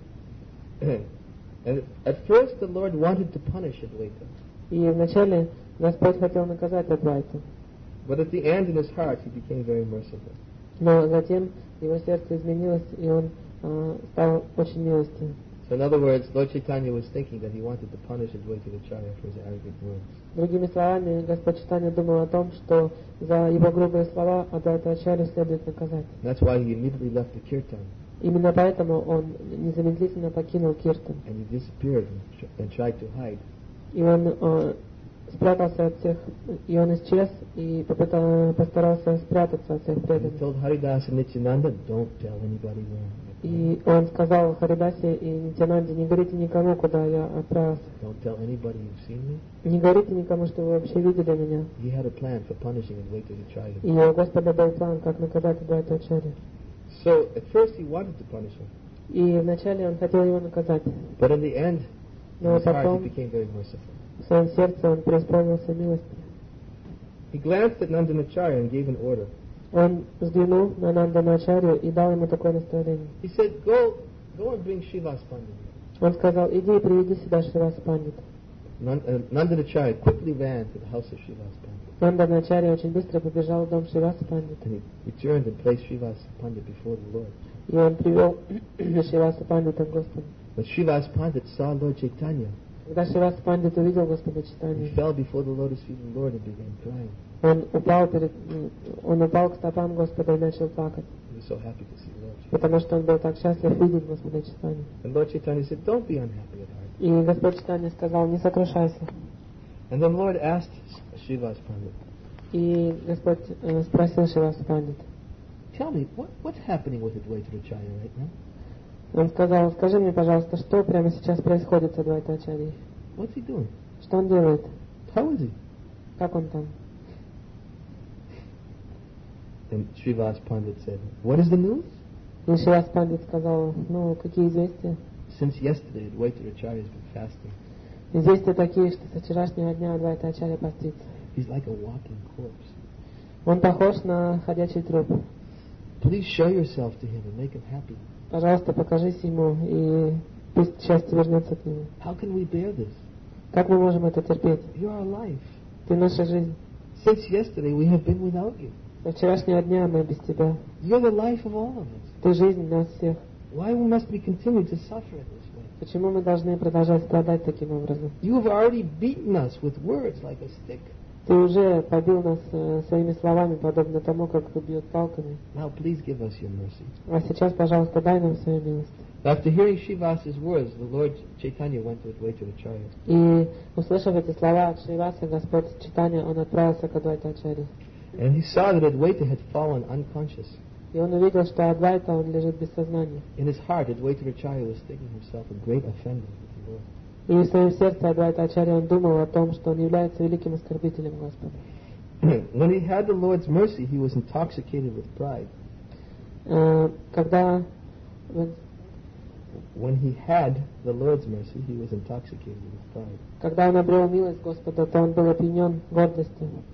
Speaker 2: And at first, the Lord wanted to punish Advaita.
Speaker 1: И вначале Господь хотел наказать Адвайту.
Speaker 2: But at the end, in his heart, he became very merciful.
Speaker 1: Но затем его сердце изменилось, и он а, стал очень милостивым.
Speaker 2: So in other words, Lord Chaitanya was thinking that he wanted to punish Advaita Acharya for his arrogant words.
Speaker 1: Другими словами, Господь Чайтанья думал о том, что за его грубые слова Адвайта Ачарью следует наказать.
Speaker 2: And that's why he immediately left the kirtan.
Speaker 1: Именно поэтому он незамедлительно покинул Киртан.
Speaker 2: And he disappeared and, tr- and tried to hide.
Speaker 1: И он а, спрятался от всех, и он исчез, и попытал, постарался спрятаться от всех
Speaker 2: And he
Speaker 1: преданных.
Speaker 2: told Haridas and Nityananda, don't tell anybody where.
Speaker 1: И он сказал Харидасе и Нитянанде: не говорите никому, куда я отправился.
Speaker 2: Don't tell anybody you've seen me.
Speaker 1: Не говорите никому, что вы вообще видели меня.
Speaker 2: He had a plan for punishing Advaita Acharya.
Speaker 1: И у Господа был план, как наказать Адвайту Ачарью.
Speaker 2: So at first he wanted to punish him,
Speaker 1: И вначале он хотел его наказать,
Speaker 2: but in the end, in
Speaker 1: но
Speaker 2: his heart, he
Speaker 1: потом
Speaker 2: became very merciful.
Speaker 1: в своем сердце он преисполнился милости.
Speaker 2: He glanced at Nandanacharya and gave an order.
Speaker 1: Он взглянул на Нанданачарью и дал ему такое наставление.
Speaker 2: He said, go, go and bring Srivas Pandit.
Speaker 1: Он сказал: иди и приведи сюда Шриваса Пандита.
Speaker 2: Nan- uh, Nandanacharya quickly ran to the house of Srivas Pandit.
Speaker 1: Нанданачарья очень быстро побежал в дом Шриваса Пандита.
Speaker 2: And he returned and placed Srivas Pandit before the Lord.
Speaker 1: И он привел Шриваса Пандита к Господу.
Speaker 2: But Srivas Pandit saw Lord Chaitanya.
Speaker 1: Когда Шриваса Пандит увидел Господа
Speaker 2: He
Speaker 1: Чайтанью,
Speaker 2: fell before the lotus feet of the Lord and began crying.
Speaker 1: он упал, перед, он упал к стопам Господа и начал плакать,
Speaker 2: He was so happy to see Lord Chaitanya.
Speaker 1: потому что он был так счастлив видеть Господа Чайтанью.
Speaker 2: And Lord Chaitanya said, don't be unhappy at heart.
Speaker 1: И Господь Чайтанья сказал: не сокрушайся.
Speaker 2: And then Lord asked Srivas Pandit,
Speaker 1: И Господь э, спросил Шриваса Пандита.
Speaker 2: tell me, what, what's happening with Advaita Acharya right now?
Speaker 1: Он сказал: скажи мне, пожалуйста, что прямо сейчас происходит с Адвайта Ачарьей?
Speaker 2: What's he doing?
Speaker 1: Что он делает?
Speaker 2: How is he?
Speaker 1: Как он там?
Speaker 2: And Srivas Pandit said, what is the news?
Speaker 1: И Шривас Пандит сказал: ну, какие известия?
Speaker 2: Since yesterday, Advaita Acharya has been fasting.
Speaker 1: Известия такие, что со вчерашнего дня Адвайта Ачарья постится.
Speaker 2: He's like a walking corpse.
Speaker 1: Он похож на ходячий труп.
Speaker 2: Please show yourself to him and make him happy.
Speaker 1: Пожалуйста, покажись ему, и пусть счастье вернется к нему.
Speaker 2: How can we bear this?
Speaker 1: Как мы можем это терпеть?
Speaker 2: You're our life.
Speaker 1: Ты наша жизнь.
Speaker 2: Since yesterday, we have been without you.
Speaker 1: Со вчерашнего дня мы без тебя.
Speaker 2: You're the life of all of us.
Speaker 1: Ты жизнь нас всех.
Speaker 2: Why must we continue to suffer in this way?
Speaker 1: Почему мы должны продолжать страдать таким образом?
Speaker 2: You have already beaten us with words like a stick.
Speaker 1: Ты уже побил нас э, своими словами, подобно тому, как бьют палками.
Speaker 2: Now please give us your mercy.
Speaker 1: А сейчас, пожалуйста, дай нам свою милость.
Speaker 2: After hearing Srivas's words, the Lord Chaitanya went to Advaita Acharya.
Speaker 1: И, услышав эти слова от Шриваса, Господь Чайтанья, он отправился к Адвайта Ачарье.
Speaker 2: And he saw that Advaita had fallen unconscious.
Speaker 1: И он увидел, что Адвайта, он лежит без сознания.
Speaker 2: In his heart, Advaita Acharya was thinking himself a great offender with the Lord.
Speaker 1: И в своем сердце Адвайта Ачарья, он думал о том, что он является великим оскорбителем Господа.
Speaker 2: When he had the Lord's mercy, he was intoxicated with pride.
Speaker 1: Э, Когда
Speaker 2: When he had the Lord's mercy, he was intoxicated with pride.
Speaker 1: Когда он обрел милость Господа, то он был опьянен гордостью.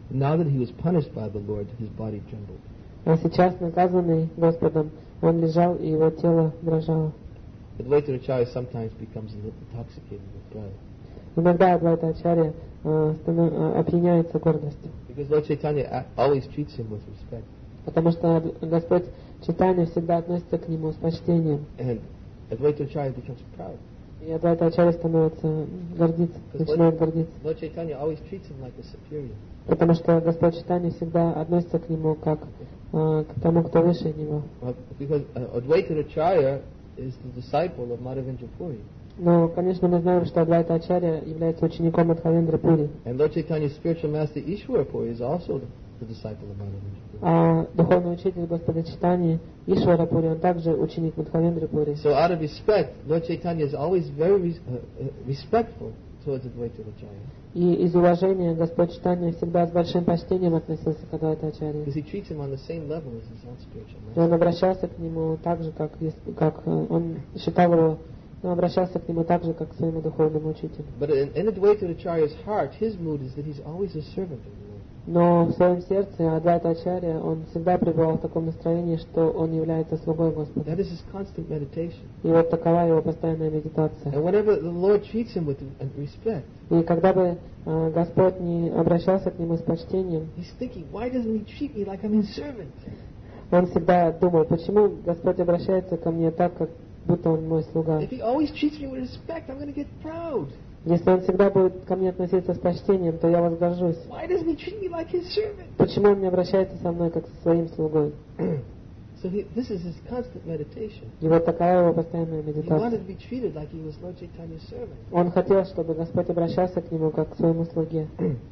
Speaker 2: Now that he was punished by the Lord, his body trembled.
Speaker 1: А сейчас, наказанный Господом, он лежал, и его тело дрожало.
Speaker 2: Advaita Acharya sometimes becomes a little intoxicated with pride.
Speaker 1: Иногда Адвайта Ачарья э, станов- э, опьяняется гордостью,
Speaker 2: Because Lord Chaitanya a- always treats him with respect.
Speaker 1: потому что Ад- Господь Чайтанья всегда относится к нему с почтением.
Speaker 2: And Advaita Acharya becomes proud.
Speaker 1: И Адвайта Ачарья становится гордиться, начинает гордиться.
Speaker 2: Lord Chaitanya always treats him like a superior.
Speaker 1: Потому что Господь Чайтанья всегда относится к нему как э, к тому, кто выше него.
Speaker 2: Well, because uh, Advaita Acharya is the disciple of Madhavendra Puri.
Speaker 1: Но, конечно, мы знаем, что Адвайта Ачарья является учеником Мадхавендры Пури.
Speaker 2: And Lord Chaitanya's spiritual master Ishwara Puri is also the, the disciple of Madhavendra Puri.
Speaker 1: А духовный учитель Господа Чайтаньи, Ишвара Пури, он также ученик Мадхавендры Пури.
Speaker 2: So out of respect, Lord Chaitanya is always very res- uh, uh, respectful towards Advaita Acharya.
Speaker 1: И из уважения Господь Чайтанья всегда с большим почтением относился к Адвайта Ачарье.
Speaker 2: Because he treats him on the same level as his own spiritual
Speaker 1: И
Speaker 2: master.
Speaker 1: он обращался к нему так же, как, ес- как э, он считал его, но обращался к нему так же, как к своему духовному учителю.
Speaker 2: But in, in Advaita Acharya's heart, his mood is that he's always a servant of the Lord.
Speaker 1: Но в своем сердце Адвайта Ачарья, он всегда пребывал в таком настроении, что он является слугой Господа.
Speaker 2: That is his constant meditation.
Speaker 1: И вот такова его постоянная медитация.
Speaker 2: And whenever the Lord treats him with uh, respect,
Speaker 1: И когда бы э, Господь не обращался к нему с почтением,
Speaker 2: he's thinking, why doesn't he treat me like I'm his servant?
Speaker 1: он всегда думал, почему Господь обращается ко мне так, как будто он мой слуга.
Speaker 2: If he always treats me with respect, I'm going to get proud.
Speaker 1: Если он всегда будет ко мне относиться с почтением, то я возгоржусь.
Speaker 2: Why doesn't he treat me like his servant?
Speaker 1: Почему он не обращается со мной как со своим слугой?
Speaker 2: So he, this is his constant meditation.
Speaker 1: И вот такая его постоянная
Speaker 2: He wanted
Speaker 1: медитация.
Speaker 2: to be treated like he was Lord Chaitanya's servant.
Speaker 1: Он хотел, чтобы Господь обращался к нему как к своему слуге.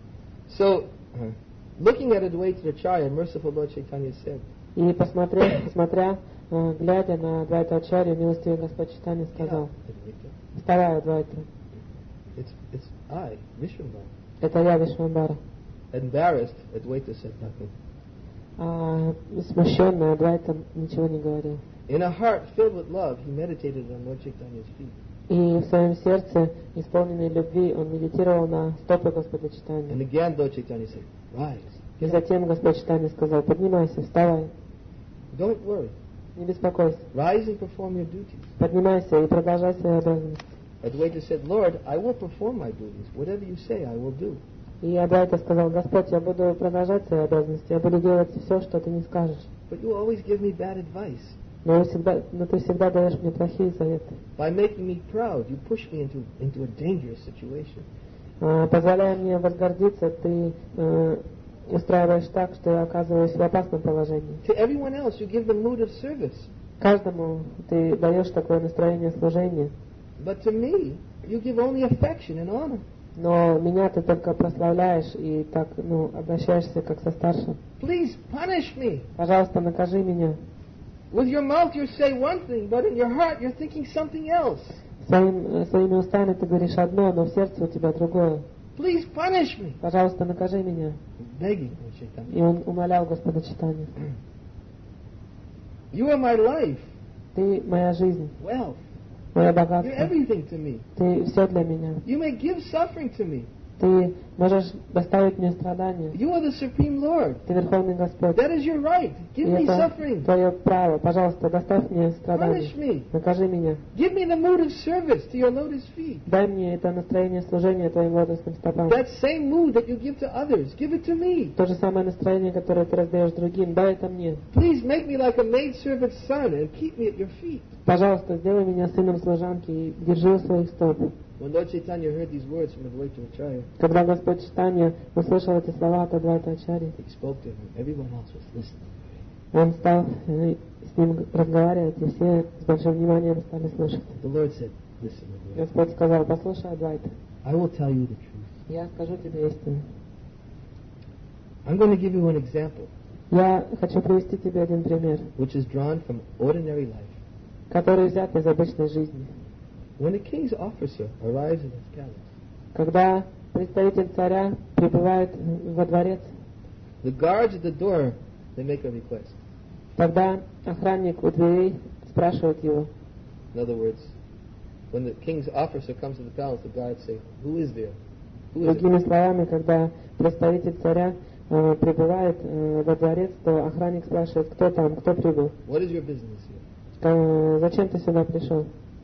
Speaker 2: So, uh, looking at Advaita Acharya, merciful Lord Chaitanya said,
Speaker 1: И посмотрев, смотря, э, глядя на Адвайта Ачарью, милостивый Господь Чайтанья
Speaker 2: "Get
Speaker 1: сказал:
Speaker 2: up, Advaita.
Speaker 1: «Вставай, Адвайта,
Speaker 2: It's, it's I, Vishwambara."
Speaker 1: это я, Вишвамбара».
Speaker 2: Embarrassed, Advaita said nothing.
Speaker 1: А смущенный Адвайта ничего не говорил.
Speaker 2: In a heart filled with love, he meditated on Lord Chaitanya's feet.
Speaker 1: И в своем сердце, исполненной любви, он медитировал на стопы Господа
Speaker 2: And
Speaker 1: Чайтаньи.
Speaker 2: again, Lord Chaitanya said, "Rise,
Speaker 1: И затем Господь Чайтанья сказал: «Поднимайся, вставай,
Speaker 2: don't worry.
Speaker 1: не беспокойся,
Speaker 2: Rise and perform your duties."
Speaker 1: поднимайся и продолжай свои обязанности».
Speaker 2: Advaita said, "Lord, I will perform my duties. Whatever you say, I will do."
Speaker 1: И Адвайта сказал: «Господь, я буду продолжать свои обязанности, я буду делать все, что ты не скажешь.
Speaker 2: But you always give me bad advice.
Speaker 1: Но, вы всегда, но ты всегда даешь мне плохие советы.
Speaker 2: By making me proud, you push me into, into a dangerous situation.
Speaker 1: А, позволяя мне возгордиться, ты э, устраиваешь так, что я оказываюсь в опасном положении.
Speaker 2: To everyone else, you give the mood of service.
Speaker 1: Каждому ты даешь такое настроение служения,
Speaker 2: But to me, you give only affection and honor.
Speaker 1: но меня ты только прославляешь и так, ну, обращаешься как со старшим.
Speaker 2: Please punish me.
Speaker 1: Пожалуйста, накажи меня.
Speaker 2: With your mouth, you say one thing, but in your heart, you're thinking something else.
Speaker 1: Своим, э, своими устами ты говоришь одно, но в сердце у тебя другое.
Speaker 2: Please punish me.
Speaker 1: Пожалуйста, накажи меня.
Speaker 2: Begging, Lord Chaitanya.
Speaker 1: И он умолял Господа Чайтанью:
Speaker 2: You are my life,
Speaker 1: «Ты моя жизнь,
Speaker 2: wealth.
Speaker 1: мое
Speaker 2: You're
Speaker 1: богатство,
Speaker 2: everything to me.
Speaker 1: ты все для меня.
Speaker 2: You may give suffering to me.
Speaker 1: Ты можешь доставить мне страдания.
Speaker 2: You are the Supreme Lord.
Speaker 1: Ты Верховный Господь.
Speaker 2: That is your right.
Speaker 1: И
Speaker 2: Give me
Speaker 1: это
Speaker 2: suffering.
Speaker 1: твое право. Пожалуйста, доставь мне страдания.
Speaker 2: Punish me.
Speaker 1: Накажи меня.
Speaker 2: Give me the mood of service to your lotus feet.
Speaker 1: Дай мне это настроение служения твоим лотосным стопам.
Speaker 2: That same mood that you give to others, give it to me.
Speaker 1: То же самое настроение, которое ты раздаешь другим, дай это мне.
Speaker 2: Please make me like a maidservant's son and keep me at your feet.
Speaker 1: Пожалуйста, сделай меня сыном служанки и держи у своих стоп.
Speaker 2: When Lord Chaitanya heard these words from Advaita Acharya,
Speaker 1: Когда Господь Чайтанья услышал эти слова от Адвайта Ачарьи,
Speaker 2: he spoke to him. Everyone else was listening.
Speaker 1: он стал э, с ним разговаривать, и все с большим вниманием стали слушать.
Speaker 2: The Lord said, "Listen, Advaita.
Speaker 1: Господь сказал: «Послушай, Адвайта,
Speaker 2: I will tell you the truth.
Speaker 1: я скажу тебе истину.
Speaker 2: I'm going to give you an example,
Speaker 1: Я хочу привести тебе один пример,
Speaker 2: which is drawn from ordinary life.
Speaker 1: который взят из обычной жизни.
Speaker 2: When a king's officer arrives in his palace,
Speaker 1: Когда представитель царя прибывает во дворец,
Speaker 2: the guards at the door, they make a request.
Speaker 1: тогда охранник у дверей спрашивает его.
Speaker 2: In other words, when the king's officer comes to the palace, the guards say, "Who is there? Who is it?"
Speaker 1: Другими словами, когда представитель царя э, прибывает э, во дворец, то охранник спрашивает, кто там, кто прибыл.
Speaker 2: What is your business here?
Speaker 1: Э, зачем ты сюда пришел?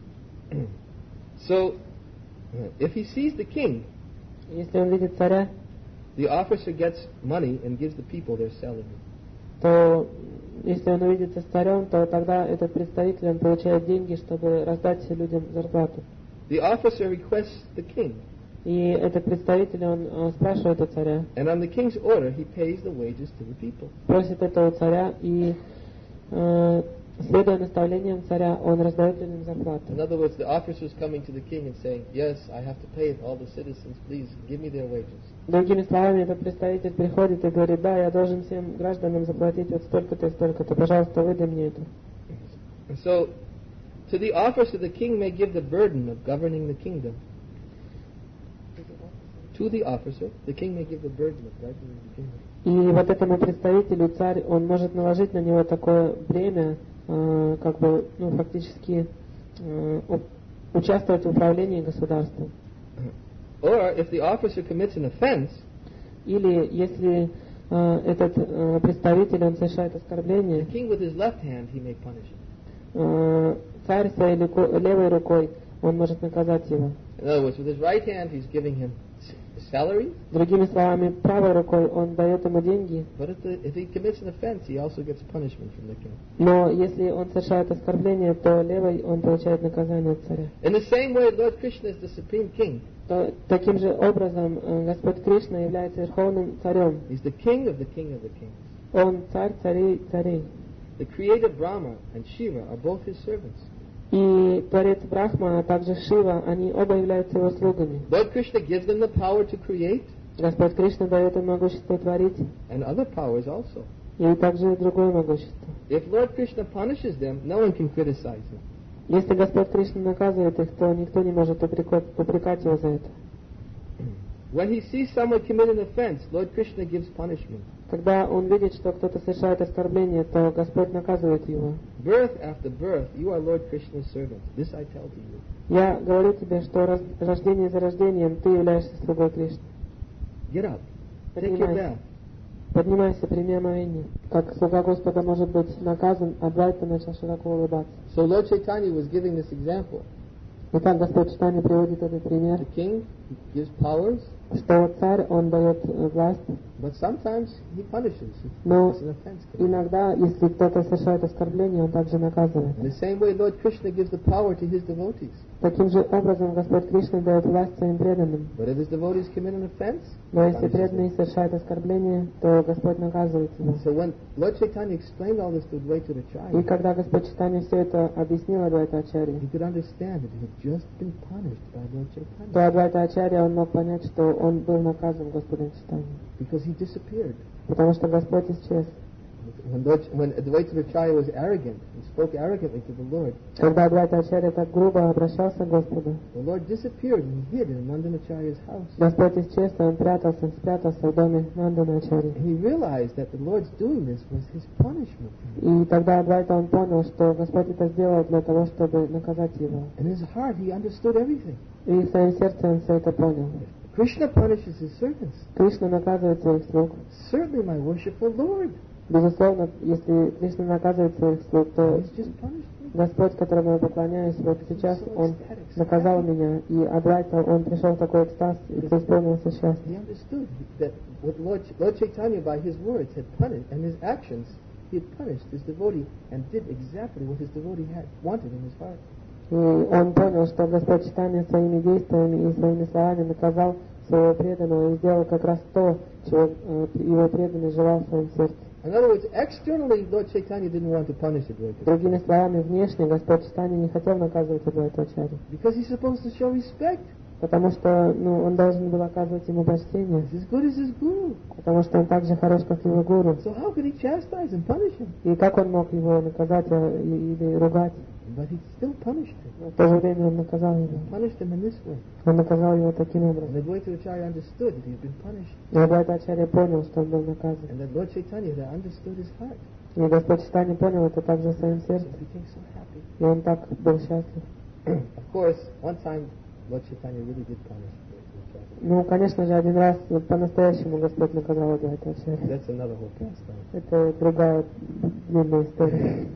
Speaker 2: So, if he sees the king,
Speaker 1: Если он видит царя,
Speaker 2: the officer gets money and gives the people their salary.
Speaker 1: то если он увидится с царем, то тогда этот представитель он получает деньги, чтобы раздать людям зарплату.
Speaker 2: The officer requests the king,
Speaker 1: И этот представитель он э, спрашивает у царя,
Speaker 2: and on the king's order, he pays the wages to the people.
Speaker 1: просит этого царя, и э, следуя наставлениям царя, он раздает людям зарплату.
Speaker 2: In other words, the officer is coming to the king and saying, yes, I have to pay all the citizens, please give me their wages.
Speaker 1: Другими словами, этот представитель приходит и говорит, да, я должен всем гражданам заплатить вот столько-то и столько-то, пожалуйста, выдай мне это.
Speaker 2: And so, to the officer, the king may give the burden of governing the kingdom. To the officer, the king may give the burden of governing the kingdom.
Speaker 1: И вот этому представителю царь, он может наложить на него такое бремя, э, как бы, ну, фактически э, участвовать в управлении государством.
Speaker 2: Or, if the officer commits an offense,
Speaker 1: Или если э, этот э, представитель, он совершает
Speaker 2: the
Speaker 1: оскорбление,
Speaker 2: king with his left hand, he may punish him.
Speaker 1: э, царь своей леко- левой рукой, он может наказать его.
Speaker 2: In other words, with his right hand, he's giving him s- salary,
Speaker 1: Другими словами, правой рукой он дает ему деньги,
Speaker 2: but if, the, if he commits an offense, he also gets punishment from the king.
Speaker 1: но если он совершает оскорбление, то левой он получает наказание от царя.
Speaker 2: In the same way, Lord Krishna is the supreme king.
Speaker 1: То, таким же образом э, Господь Кришна является верховным царем.
Speaker 2: He's the king of the king of the kings.
Speaker 1: Он царь царей царей.
Speaker 2: The creator Brahma and Shiva are both his servants.
Speaker 1: И творец Брахма, а также Шива, они оба являются его слугами.
Speaker 2: Lord Krishna gives them the power to create,
Speaker 1: Господь Кришна дает им могущество творить,
Speaker 2: and other powers also.
Speaker 1: и также другое могущество.
Speaker 2: If Lord Krishna punishes them, no one can criticize him.
Speaker 1: Если Господь Кришна наказывает их, то никто не может упрекать, упрекать его за это.
Speaker 2: When he sees someone commit an offense, Lord Krishna gives punishment.
Speaker 1: Когда он видит, что кто-то совершает оскорбление, то Господь наказывает его.
Speaker 2: Birth after birth, you are Lord Krishna's servant. This I tell to you.
Speaker 1: Я говорю тебе, что раз- рождение за рождением ты являешься слугой Кришны.
Speaker 2: Get up. Take your bath.
Speaker 1: Поднимайся, прими омовение. Как слуга Господа может быть наказан, а Двайта начал широко улыбаться.
Speaker 2: So Lord Chaitanya was giving this example.
Speaker 1: Итак, Господь Читания приводит этот пример,
Speaker 2: The king gives powers,
Speaker 1: что царь, он дает э, власть,
Speaker 2: but sometimes he punishes.
Speaker 1: но
Speaker 2: It's an offense. committed.
Speaker 1: иногда, если кто-то совершает оскорбление, он также наказывает.
Speaker 2: In the same way, Lord Krishna gives the power to his devotees.
Speaker 1: Таким же образом Господь Кришна дает власть своим преданным.
Speaker 2: But if his devotees commit an offense,
Speaker 1: Но
Speaker 2: he
Speaker 1: если
Speaker 2: punishes
Speaker 1: преданный
Speaker 2: them.
Speaker 1: совершает оскорбление, то Господь наказывает его.
Speaker 2: So when Lord Chaitanya explained all this to Advaita
Speaker 1: И
Speaker 2: Acharya,
Speaker 1: когда Господь Читания все это объяснил Адвайта Ачарье,
Speaker 2: he could understand that he had just been punished by Lord
Speaker 1: то
Speaker 2: Chaitanya
Speaker 1: Адвайта Ачарья, он мог понять, что он был наказан Господом Читанием.
Speaker 2: because he disappeared.
Speaker 1: Потому что Господь исчез.
Speaker 2: When, Lord, when Advaita Acharya was arrogant and spoke arrogantly to the Lord,
Speaker 1: Когда Адвайта Ачарья так грубо обращался к Господу,
Speaker 2: the Lord disappeared and hid in Nandanacharya's house.
Speaker 1: Господь исчез, и он прятался, спрятался в доме Нандана Ачарьи.
Speaker 2: And he realized that the Lord's doing this was his punishment.
Speaker 1: И тогда Адвайта он понял, что Господь это сделал для того, чтобы наказать его.
Speaker 2: In his heart, he understood everything.
Speaker 1: И в своем сердце он все это понял.
Speaker 2: Krishna punishes his servants.
Speaker 1: Кришна наказывает своих слуг.
Speaker 2: Certainly my worshipful Lord.
Speaker 1: Безусловно, если Кришна наказывает своих слуг, то
Speaker 2: He's just punished me.
Speaker 1: Господь, которому я поклоняюсь, вот сейчас Он наказал меня, и Адвайта, он пришел в такой экстаз и преисполнился счастья.
Speaker 2: He understood that what Lord, Lord Chaitanya by his words had punished, and his actions, he had punished his devotee and did exactly what his devotee had wanted in his heart.
Speaker 1: И он понял, что Господь Читания своими действиями и своими словами наказал своего преданного и сделал как раз то, чего э, его преданный желал в своем сердце.
Speaker 2: In other words, externally, Lord Chaitanya didn't want to punish Advaita
Speaker 1: Другими словами, внешне Господь Читания не хотел наказывать Адвайта Ачарьи,
Speaker 2: because he's supposed to show respect.
Speaker 1: потому что ну, он должен был оказывать ему почтение,
Speaker 2: He's as good as his guru.
Speaker 1: потому что он так же хорош, как его гуру.
Speaker 2: So how could he chastise and punish him?
Speaker 1: И как он мог его наказать а, и- или ругать?
Speaker 2: But he still punished him.
Speaker 1: Но в то же время он наказал его.
Speaker 2: Punished him in this way.
Speaker 1: Он наказал его таким
Speaker 2: And
Speaker 1: образом.
Speaker 2: Advaita Acharya understood that he had been punished.
Speaker 1: И Адвайта Ачарья понял, что он был наказан.
Speaker 2: And that Lord Chaitanya had understood his heart.
Speaker 1: И Господь Читания понял это также в своем сердце.
Speaker 2: He became so happy.
Speaker 1: И он так был счастлив.
Speaker 2: Of course, one time Lord Chaitanya really did punish Advaita Acharya.
Speaker 1: Ну, конечно же, один раз по-настоящему Господь наказал Адвайта Ачарья.
Speaker 2: That's another whole pastime.
Speaker 1: Это другая длинная история.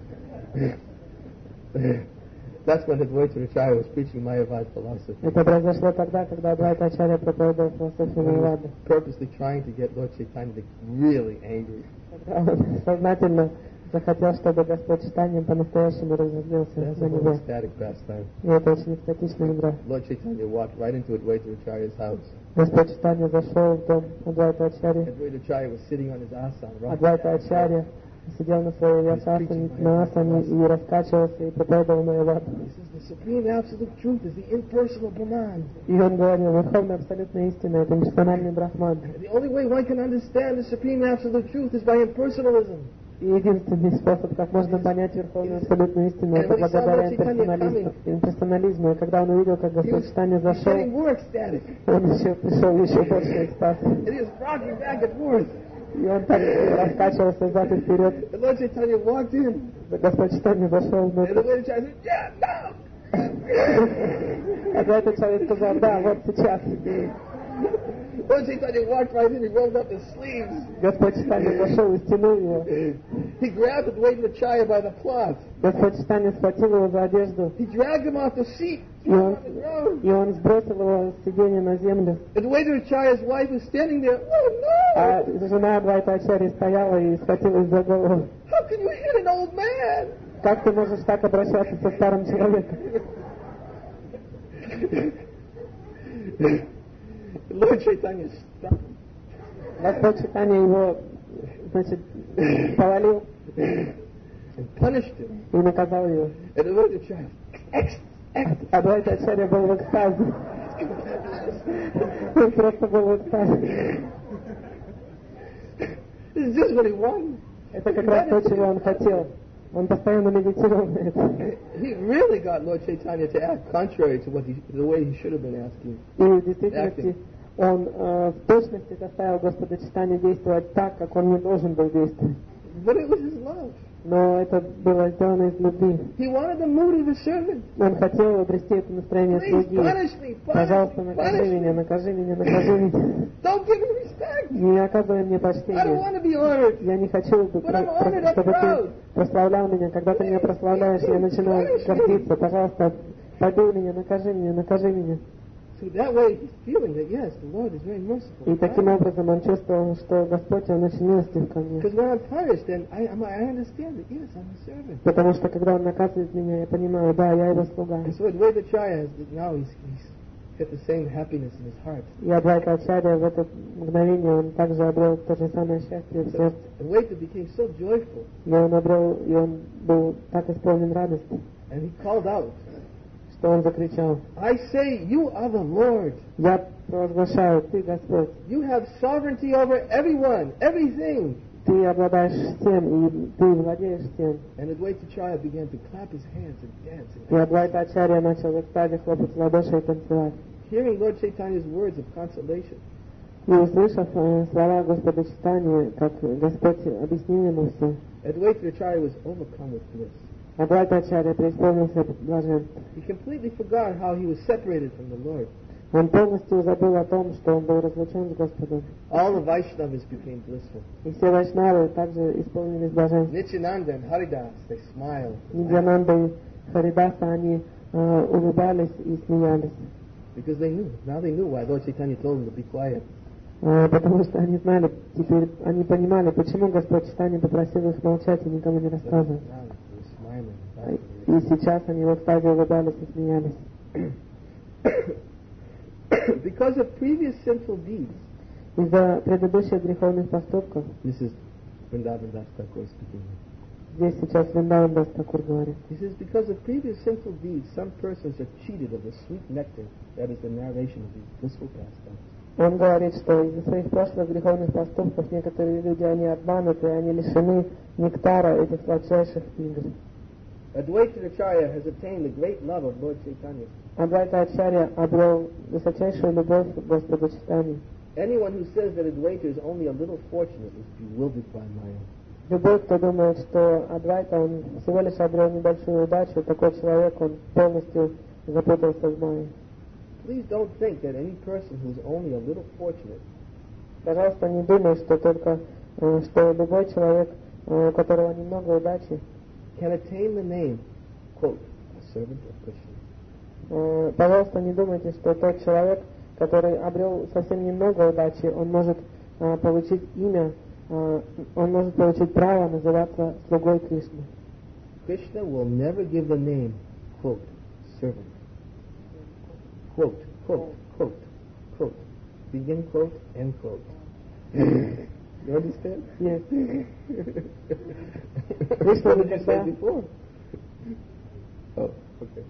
Speaker 2: That's when Advaita Acharya was preaching Mayavad philosophy.
Speaker 1: Это произошло тогда, когда Адвайта Ачарья проповедовал философию Майявады.
Speaker 2: Purposely trying to get Lord Chaitanya to get really angry.
Speaker 1: Когда он сознательно захотел, чтобы Господь Чайтанья по-настоящему разозлился
Speaker 2: That's
Speaker 1: на
Speaker 2: a whole
Speaker 1: него.
Speaker 2: ecstatic pastime.
Speaker 1: И это очень экстатичная игра.
Speaker 2: Lord Chaitanya walked right into Advaita Acharya's house.
Speaker 1: Господь Чайтанья зашел в дом Адвайта Ачарьи.
Speaker 2: Advaita Acharya was sitting on his asana. rocking
Speaker 1: Адвайта
Speaker 2: back and
Speaker 1: Ачарья сидел на своей ясасане, на асане и раскачивался и проповедовал Майяваду.
Speaker 2: forth. He says the supreme absolute truth is the impersonal Brahman.
Speaker 1: И он говорил, верховная абсолютная истина — это персональный брахман.
Speaker 2: The only way one can understand the supreme absolute truth is by impersonalism.
Speaker 1: И единственный способ, как можно понять верховную абсолютную истину, это благодаря имперсонализму. имперсонализму. И когда он увидел, как Господь Чайтанья зашел,
Speaker 2: Getting more ecstatic.
Speaker 1: он еще пришел в еще больше экстаз.
Speaker 2: And he was rocking back and forth.
Speaker 1: И он так раскачивался взад и вперед.
Speaker 2: And Lord Chaitanya walked in.
Speaker 1: Господь Чайтанья зашел
Speaker 2: And
Speaker 1: внутрь.
Speaker 2: Advaita Acharya said, yeah, no.
Speaker 1: Адвайта Ачарья сказал, да, вот сейчас.
Speaker 2: Lord Chaitanya walked right in, he rolled up his sleeves.
Speaker 1: Господь Чайтанья зашел и стянул его.
Speaker 2: He grabbed Advaita Acharya by the cloth.
Speaker 1: Господь Чайтанья схватил его за одежду.
Speaker 2: He dragged him off the seat.
Speaker 1: И он,
Speaker 2: On the ground.
Speaker 1: и он сбросил его с сиденья на землю.
Speaker 2: Advaita Acharya's wife was standing there. Oh
Speaker 1: А
Speaker 2: no!
Speaker 1: жена Адвайта Ачарьи стояла и схватилась за голову.
Speaker 2: How can you hit an old man?
Speaker 1: Как ты можешь так обращаться со старым человеком?
Speaker 2: Lord Chaitanya stopped
Speaker 1: Господь Чайтанья его, значит, повалил
Speaker 2: and punished him.
Speaker 1: и наказал его.
Speaker 2: And Advaita Acharya, X, X.
Speaker 1: Адвайта Ачарья был в экстазе. Он просто был в экстазе.
Speaker 2: This is just what he wanted.
Speaker 1: Это как раз то, чего он хотел. Он постоянно медитировал на это.
Speaker 2: He really got Lord Chaitanya to act contrary to what he, the way he should have been asking.
Speaker 1: И в действительности он э, в точности заставил Господа Чайтанью действовать так, как он не должен был действовать.
Speaker 2: But it was his love.
Speaker 1: Но это было сделано из любви.
Speaker 2: He wanted the mood of the servant.
Speaker 1: Он хотел обрести это настроение
Speaker 2: Please
Speaker 1: слуги.
Speaker 2: punish me, punish
Speaker 1: Пожалуйста,
Speaker 2: me,
Speaker 1: накажи
Speaker 2: punish
Speaker 1: меня,
Speaker 2: me.
Speaker 1: накажи меня, накажи меня.
Speaker 2: Don't give me respect.
Speaker 1: Не оказывай мне
Speaker 2: I don't
Speaker 1: почтения.
Speaker 2: want to be honored.
Speaker 1: Я не хочу,
Speaker 2: But I'm honored, I'm
Speaker 1: чтобы
Speaker 2: proud.
Speaker 1: ты прославлял меня. Когда ты меня прославляешь, я начинаю гордиться. Пожалуйста, побей меня, накажи меня, накажи меня.
Speaker 2: So that way he's feeling that, yes, the Lord is very merciful.
Speaker 1: И таким образом он чувствовал, что Господь, Он очень милостив ко мне.
Speaker 2: Because when I'm punished, then I, I'm- I understand that, yes, I'm a servant.
Speaker 1: Потому что когда Он наказывает меня, я понимаю, да, я Его слуга.
Speaker 2: And so Advaita Acharya has, now he's, he's got the same happiness in his heart.
Speaker 1: И Адвайта Ачарья в это мгновение, он также обрел то же самое счастье в сердце.
Speaker 2: Advaita became so joyful,
Speaker 1: И он обрел, и он был так исполнен радости,
Speaker 2: and he called out,
Speaker 1: что он закричал:
Speaker 2: I say, you are the Lord.
Speaker 1: «Я провозглашаю, Ты Господь,
Speaker 2: You have sovereignty over everyone, everything.
Speaker 1: Ты обладаешь всем, и Ты владеешь всем».
Speaker 2: And Advaita Acharya began to clap his hands and dance.
Speaker 1: И Адвайта Ачарья начал в экстазе хлопать в ладоши и танцевать.
Speaker 2: Hearing Lord Chaitanya's words of consolation,
Speaker 1: И услышав э, слова Господа Чайтаньи, как Господь объяснил ему все,
Speaker 2: Advaita Acharya was overcome with bliss.
Speaker 1: Адвайта Ачарья преисполнился блаженством.
Speaker 2: He completely forgot how he was separated from the Lord.
Speaker 1: Он полностью забыл о том, что он был разлучен с Господом.
Speaker 2: All the Vaishnavas became blissful.
Speaker 1: И все вайшнавы также исполнились блаженством.
Speaker 2: Nityananda and Haridas, they smiled.
Speaker 1: Нидьянанда и Харидаса, они э, улыбались и смеялись.
Speaker 2: Because they knew. Now they knew why Lord Chaitanya told them to be quiet.
Speaker 1: Э, потому что они знали, теперь они понимали, почему Господь Чайтанья попросил их молчать и никому не рассказывать.
Speaker 2: Now they were smiling.
Speaker 1: И сейчас они в экстазе улыбались и смеялись.
Speaker 2: Because of previous sinful deeds,
Speaker 1: Из-за предыдущих греховных поступков,
Speaker 2: this is Vrindavan Das Thakur speaking.
Speaker 1: здесь сейчас Вриндаван Дас Такур говорит,
Speaker 2: He says, because of previous sinful deeds, some persons are cheated of the sweet nectar that is the narration of these blissful pastimes.
Speaker 1: он говорит, что из-за своих прошлых греховных поступков некоторые люди, они обмануты, они лишены нектара этих сладчайших игр.
Speaker 2: Advaita Acharya has attained the great love of Lord Chaitanya.
Speaker 1: Адвайта Ачарья обрел высочайшую любовь к Господу Чайтаньи.
Speaker 2: Anyone who says that Advaita is only a little fortunate is bewildered by Maya.
Speaker 1: Любой, кто думает, что Адвайта, он всего лишь обрел небольшую удачу, такой человек, он полностью запутался в Майе.
Speaker 2: please don't think that any person who's only a little fortunate
Speaker 1: Пожалуйста, не думай, что только э, что любой человек, э, у которого немного удачи,
Speaker 2: can attain the name, quote, a servant of Krishna.
Speaker 1: э, пожалуйста, не думайте, что тот человек, который обрел совсем немного удачи, он может э, получить имя, э, он может получить право называться слугой Кришны.
Speaker 2: Krishna will never give the name, quote, servant. Quote, quote, quote, quote. Begin quote, end quote. You understand?
Speaker 1: Yes.
Speaker 2: Krishna what you said before. Oh, okay.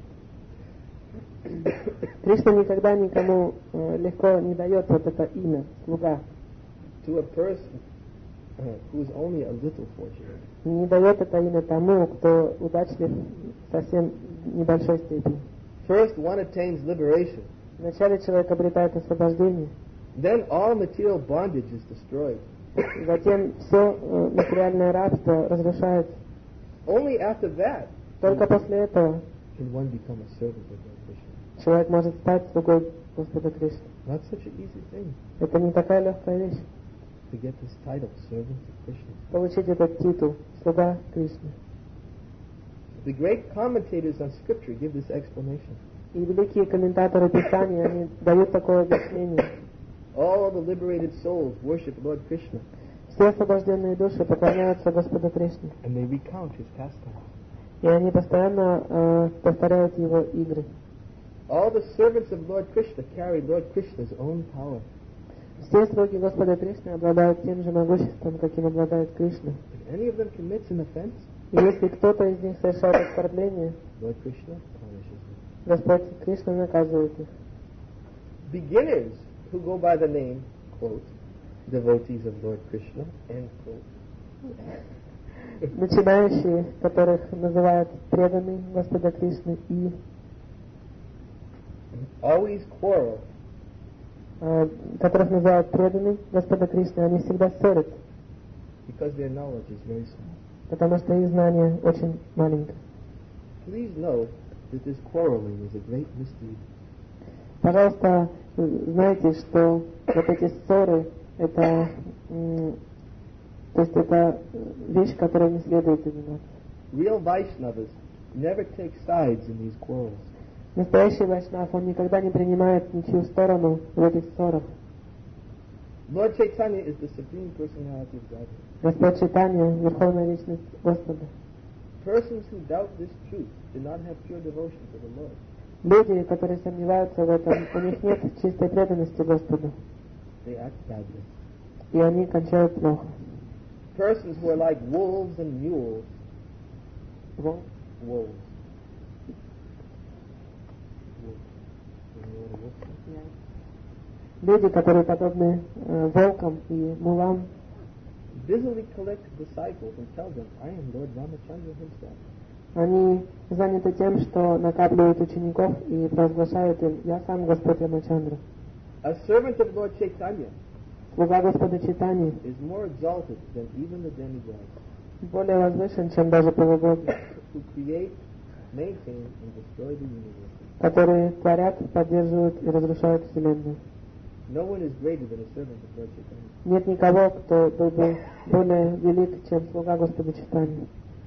Speaker 1: Кришна никогда никому э, легко не дает вот это имя, слуга.
Speaker 2: To a person uh, who is only a little fortunate.
Speaker 1: Не дает это имя тому, кто удачлив в совсем небольшой степени.
Speaker 2: First, one attains liberation.
Speaker 1: Вначале человек обретает освобождение,
Speaker 2: Then all material bondage is destroyed.
Speaker 1: затем все э, материальное рабство разрушается.
Speaker 2: Only after that
Speaker 1: Только после этого
Speaker 2: can one become a servant of Lord Krishna.
Speaker 1: человек может стать слугой Господа Кришны.
Speaker 2: Not such an easy thing
Speaker 1: Это не такая легкая вещь,
Speaker 2: to get this title, servant of Krishna.
Speaker 1: получить этот титул «Слуга Кришны».
Speaker 2: The great commentators on Scripture give this explanation.
Speaker 1: И великие комментаторы Писания, они дают такое объяснение.
Speaker 2: All the liberated souls worship Lord Krishna,
Speaker 1: Все освобожденные души поклоняются Господу Кришне.
Speaker 2: and they recount his pastimes.
Speaker 1: И они постоянно э, повторяют его игры.
Speaker 2: All the servants of Lord Krishna carry Lord Krishna's own power.
Speaker 1: Все слуги Господа Кришны обладают тем же могуществом, каким обладает Кришна.
Speaker 2: If any of them commits an offense,
Speaker 1: И если кто-то из них совершает оскорбление,
Speaker 2: Lord Krishna punishes them.
Speaker 1: Господь Кришна наказывает их.
Speaker 2: Beginners who go by the name, quote, devotees of Lord Krishna, end quote,
Speaker 1: Начинающие, которых называют преданные Господа Кришны, и
Speaker 2: always quarrel
Speaker 1: э, которых называют преданные Господа Кришны, они всегда ссорятся,
Speaker 2: because their knowledge is very small.
Speaker 1: потому что их знание очень маленькое.
Speaker 2: Please know that this quarreling is a great mystery.
Speaker 1: Пожалуйста, знайте, что вот эти ссоры, это, м, то есть это вещь, которой не следует заниматься.
Speaker 2: Real Vaishnavas never take sides in these quarrels.
Speaker 1: Настоящий вайшнав, он никогда не принимает ничью сторону в этих ссорах.
Speaker 2: Lord Chaitanya is the Supreme Personality of Godhead.
Speaker 1: Господь Чайтанья, Верховная Личность Господа.
Speaker 2: Persons who doubt this truth do not have pure devotion to the Lord.
Speaker 1: Люди, которые сомневаются в этом, у них нет чистой преданности Господу,
Speaker 2: They act badly.
Speaker 1: и они кончают плохо.
Speaker 2: Persons who are like wolves and mules.
Speaker 1: Во-
Speaker 2: Wolves. Wolves. You know what a wolf is?
Speaker 1: Люди, которые подобны э, волкам и мулам,
Speaker 2: Busily collect disciples and tell them, I am Lord Ramachandra himself.
Speaker 1: они заняты тем, что накапливают учеников и провозглашают им: «Я сам Господь Рамачандра».
Speaker 2: A servant of Lord Chaitanya
Speaker 1: Слуга Господа Чайтаньи
Speaker 2: is more exalted than even the demigods
Speaker 1: более возвышен, чем даже полубоги,
Speaker 2: who create, maintain, and destroy the universe.
Speaker 1: которые творят, поддерживают и разрушают Вселенную.
Speaker 2: No one is greater than a servant of Lord Chaitanya.
Speaker 1: Нет никого, кто был бы более велик, чем слуга Господа Чайтаньи.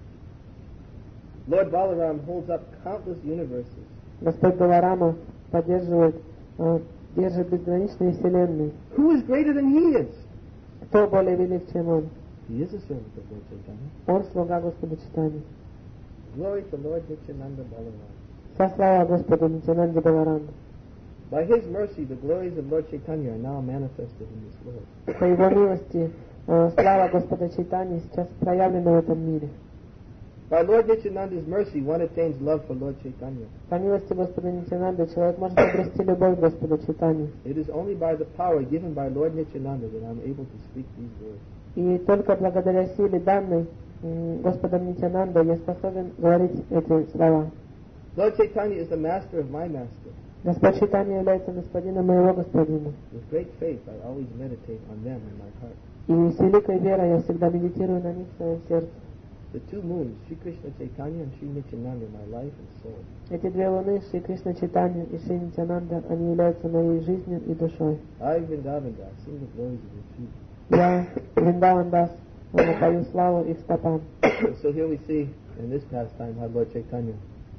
Speaker 2: Lord Balaram holds up countless universes.
Speaker 1: Господь Баларама поддерживает, э, держит безграничные вселенные.
Speaker 2: Who is greater than he is?
Speaker 1: Кто более велик, чем он?
Speaker 2: He is a servant of Lord Chaitanya.
Speaker 1: Он слуга Господа Чайтаньи.
Speaker 2: Glory to Lord Nityananda Balaram.
Speaker 1: Вся слава Господу Нитянанде Балараму.
Speaker 2: By his mercy, the glories of Lord Chaitanya are now manifested in this world.
Speaker 1: По его милости э, слава Господа Чайтаньи сейчас проявлена в этом мире.
Speaker 2: By Lord Nityananda's mercy, one attains love for Lord Chaitanya.
Speaker 1: По милости Господа Нитянанды человек может обрести любовь к Господу Чайтаньи.
Speaker 2: It is only by the power given by Lord Nityananda that I'm able to speak these words.
Speaker 1: И только благодаря силе данной м, Господом Нитянанда я способен говорить эти слова.
Speaker 2: Lord Chaitanya is the master of my master.
Speaker 1: Господь Чайтанья является господином моего господина.
Speaker 2: With great faith, I always meditate on them in my heart.
Speaker 1: И с великой верой я всегда медитирую на них в своем сердце.
Speaker 2: the two moons, Sri Krishna Chaitanya and Sri Nityananda, my life and soul.
Speaker 1: Эти две луны, Шри Кришна Чайтанья и Шри Нитянанда, они являются моей жизнью и душой.
Speaker 2: I, Vrindavan Das, sing the glories of your feet.
Speaker 1: Я, Вриндаван Дас, пою славу их стопам.
Speaker 2: So here we see in this pastime how Lord Chaitanya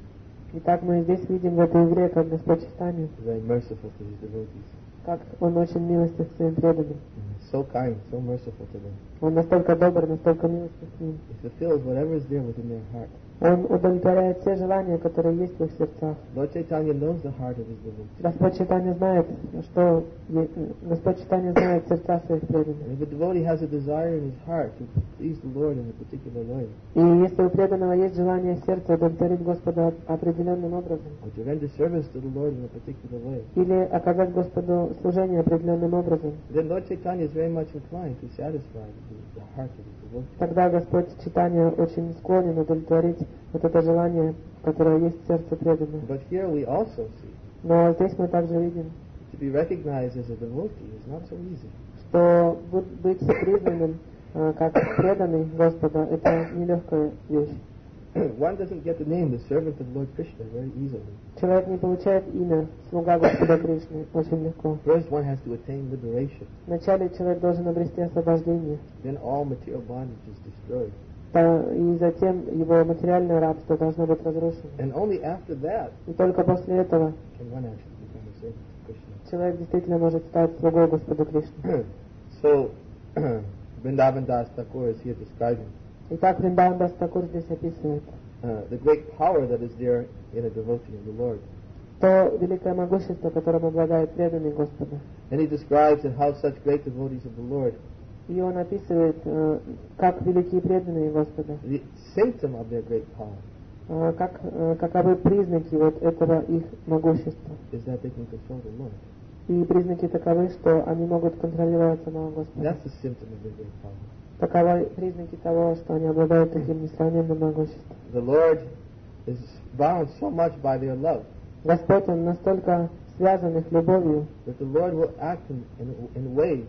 Speaker 1: Итак, мы здесь видим в этой игре, как Господь Чайтанья,
Speaker 2: is very merciful to his devotees.
Speaker 1: как Он очень милостив к своим преданным.
Speaker 2: So kind, so merciful to them.
Speaker 1: Он настолько добр, настолько милостив к ним.
Speaker 2: He fulfills whatever is there within their heart.
Speaker 1: Он удовлетворяет все желания, которые есть в их сердцах.
Speaker 2: Lord Chaitanya knows the heart of his devotees.
Speaker 1: Господь Чайтанья знает, что Господь Чайтанья знает сердца своих преданных.
Speaker 2: And if a devotee has a desire in his heart to please the Lord in a particular way,
Speaker 1: И если у преданного есть желание в сердце удовлетворить Господа определенным образом,
Speaker 2: or to render service to the Lord in a particular way,
Speaker 1: или оказать Господу служение определенным образом,
Speaker 2: then Lord Chaitanya is very much inclined to satisfy the, the heart of his devotees.
Speaker 1: тогда Господь Чайтанья очень склонен удовлетворить вот это желание, которое есть в сердце преданного.
Speaker 2: But here we also see
Speaker 1: Но здесь мы также видим,
Speaker 2: to be recognized as a devotee is not so easy.
Speaker 1: что быть признанным э, как преданный Господа — это нелегкая вещь.
Speaker 2: One doesn't get the name the servant of Lord Krishna very easily.
Speaker 1: Человек не получает имя слуга Господа Кришны очень легко.
Speaker 2: First one has to attain liberation.
Speaker 1: Вначале человек должен обрести освобождение,
Speaker 2: Then all material bondage is destroyed.
Speaker 1: да, и затем его материальное рабство должно быть разрушено.
Speaker 2: And only after that
Speaker 1: И только после этого
Speaker 2: can one actually become a servant of Krishna.
Speaker 1: человек действительно может стать слугой Господа Кришны.
Speaker 2: So, Vrindavan Das Thakur is here describing
Speaker 1: Итак, Вриндаван Дас Такур здесь описывает
Speaker 2: uh, the great power that is there in a devotee of the Lord.
Speaker 1: то великое могущество, которым обладает преданный Господа.
Speaker 2: And he describes that how such great devotees of the Lord,
Speaker 1: И он описывает, э, как великие преданные Господа,
Speaker 2: the symptom of their great power
Speaker 1: э, как, э, каковы признаки вот этого их могущества.
Speaker 2: is that they can control the Lord.
Speaker 1: И признаки таковы, что они могут контролировать самого Господа.
Speaker 2: That's the symptom of their great power.
Speaker 1: Таковы признаки того, что они обладают таким несравненным могуществом.
Speaker 2: The Lord is bound so much by their love
Speaker 1: Господь, Он настолько связан их любовью,
Speaker 2: that the Lord will act in, in, in ways.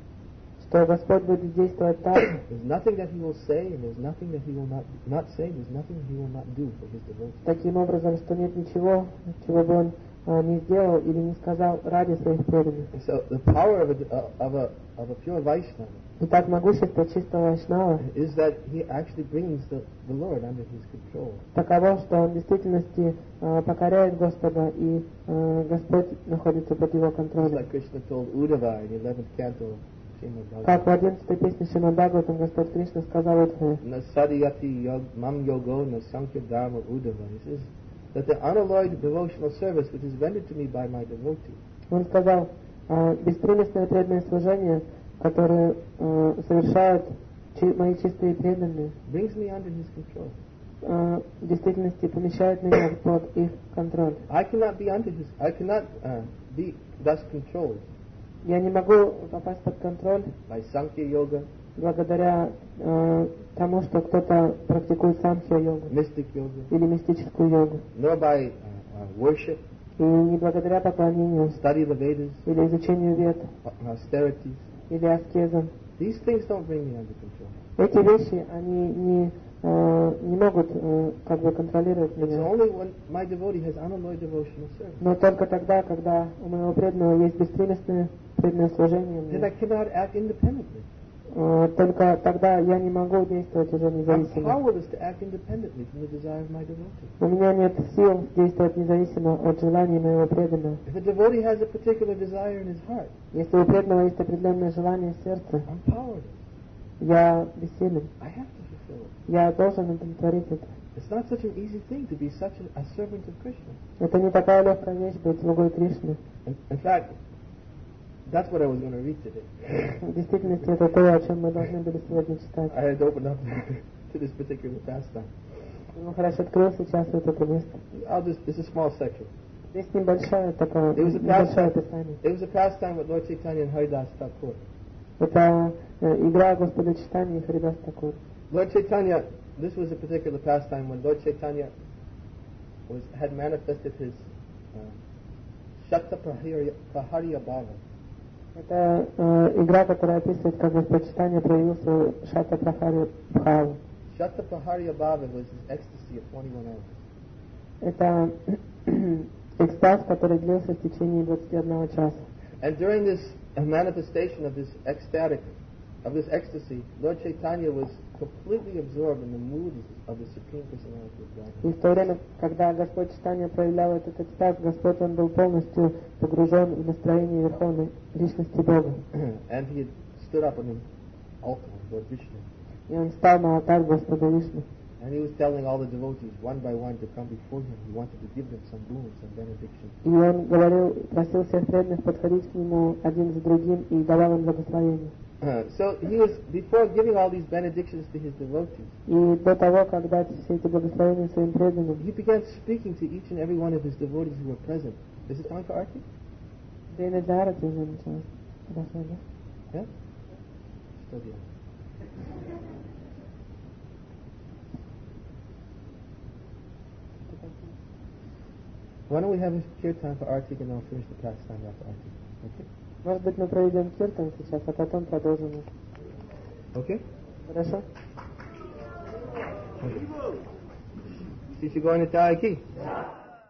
Speaker 1: что Господь будет действовать так.
Speaker 2: There's nothing that He will say, and there's nothing that He will not not say. There's nothing He will not do for His devotees.
Speaker 1: Таким образом, что нет ничего, чего бы Он а, не сделал или не сказал ради своих преданных.
Speaker 2: And so the power of a of a of a pure Vaishnava
Speaker 1: Итак, могущество чистого Вайшнава
Speaker 2: is that he actually brings the, the Lord under his control.
Speaker 1: таково, что он в действительности а, покоряет Господа, и а, Господь находится под его
Speaker 2: Just
Speaker 1: контролем.
Speaker 2: like Krishna told Uddhava in the eleventh canto of Srimad
Speaker 1: Как в
Speaker 2: Bhagavatam,
Speaker 1: одиннадцатой песне Шримад Бхагаватам Господь Кришна сказал Удхаве:
Speaker 2: "Na sadhyati yog mam yogo na sankhya dharma Uddhava." He says that the unalloyed devotional service which is rendered to me by my devotee
Speaker 1: Он сказал, а, беспримесное преданное служение, которое а, совершают чи- мои чистые преданные,
Speaker 2: brings me under his control.
Speaker 1: а, в действительности помещает меня под их контроль.
Speaker 2: I cannot be under his. I cannot uh, be thus controlled
Speaker 1: Я не могу попасть под контроль
Speaker 2: by sankhya yoga,
Speaker 1: благодаря а, тому, что кто-то практикует самхья-йогу
Speaker 2: mystic yoga,
Speaker 1: или мистическую йогу,
Speaker 2: nor by uh, uh, worship,
Speaker 1: и не благодаря поклонению
Speaker 2: study the Vedas,
Speaker 1: или изучению вед,
Speaker 2: austerities.
Speaker 1: или аскезам.
Speaker 2: These things don't bring me under control.
Speaker 1: Эти вещи, они не, а, не могут а, как бы контролировать
Speaker 2: It's
Speaker 1: меня.
Speaker 2: only when my devotee has unalloyed devotional service.
Speaker 1: Но только тогда, когда у моего преданного есть беспримесное преданное служение
Speaker 2: Then
Speaker 1: мне,
Speaker 2: I cannot act independently.
Speaker 1: а, только тогда я не могу действовать уже
Speaker 2: I'm
Speaker 1: независимо.
Speaker 2: powerless to act independently from the desire of my devotee.
Speaker 1: У меня нет сил действовать независимо от желаний моего преданного.
Speaker 2: If a devotee has a particular desire in his heart,
Speaker 1: Если у преданного есть определенное желание в сердце,
Speaker 2: I'm powerless.
Speaker 1: я бессилен.
Speaker 2: I have to fulfill it.
Speaker 1: Я должен удовлетворить это.
Speaker 2: It's not such an easy thing to be such a, a servant of Krishna.
Speaker 1: Это не такая легкая вещь быть слугой Кришны.
Speaker 2: In, in fact, that's what I was going to read today.
Speaker 1: В действительности это то, о чем мы должны были сегодня читать.
Speaker 2: I had opened up to this particular pastime.
Speaker 1: Ну хорошо, открыл сейчас вот это место.
Speaker 2: I'll just, it's a small section.
Speaker 1: Здесь небольшое такое,
Speaker 2: It was a
Speaker 1: небольшое
Speaker 2: pastime.
Speaker 1: описание.
Speaker 2: It was a pastime with Lord Chaitanya and Haridas Thakur.
Speaker 1: Это э, игра Господа Чайтаньи и Харидас Такур.
Speaker 2: Lord Chaitanya, this was a particular pastime when Lord Chaitanya was had manifested his uh, Shakta Praharya, Praharya Bhava.
Speaker 1: Это э, игра, которая описывает, как Господь Чайтанья проявил свою Шата Прахари Бхаву.
Speaker 2: Shatapaharya Bhava was his ecstasy of twenty-one hours.
Speaker 1: Это экстаз, который длился в течение двадцати одного часа.
Speaker 2: And during this manifestation of this ecstatic, of this ecstasy, Lord Chaitanya was completely absorbed in the mood of the Supreme Personality of Godhead.
Speaker 1: И в то время, когда Господь Чайтанья проявлял этот экстаз, Господь, Он был полностью погружен в настроение Верховной Личности Бога.
Speaker 2: And he had stood up on an altar, Lord Vishnu.
Speaker 1: И Он встал на алтарь Господа Вишну.
Speaker 2: And he was telling all the devotees, one by one, to come before him. He wanted to give them some boons, some benediction.
Speaker 1: И Он говорил, просил всех преданных подходить к Нему один за другим и давал им благословение.
Speaker 2: Uh, so he was, before giving all these benedictions to his devotees,
Speaker 1: И до того, как дать все эти благословения своим преданным,
Speaker 2: he began speaking to each and every one of his devotees who were present. Is it time for Arti?
Speaker 1: время для арати уже началось. Подошло, да?
Speaker 2: Yeah? Still here. Why don't we have a kirtan for Arti and then I'll finish the pastime after Arti? Okay?
Speaker 1: Может быть, мы проведем киртан сейчас, а потом продолжим.
Speaker 2: Okay?
Speaker 1: Хорошо?
Speaker 2: Okay. Shri Gaura Nitai ki?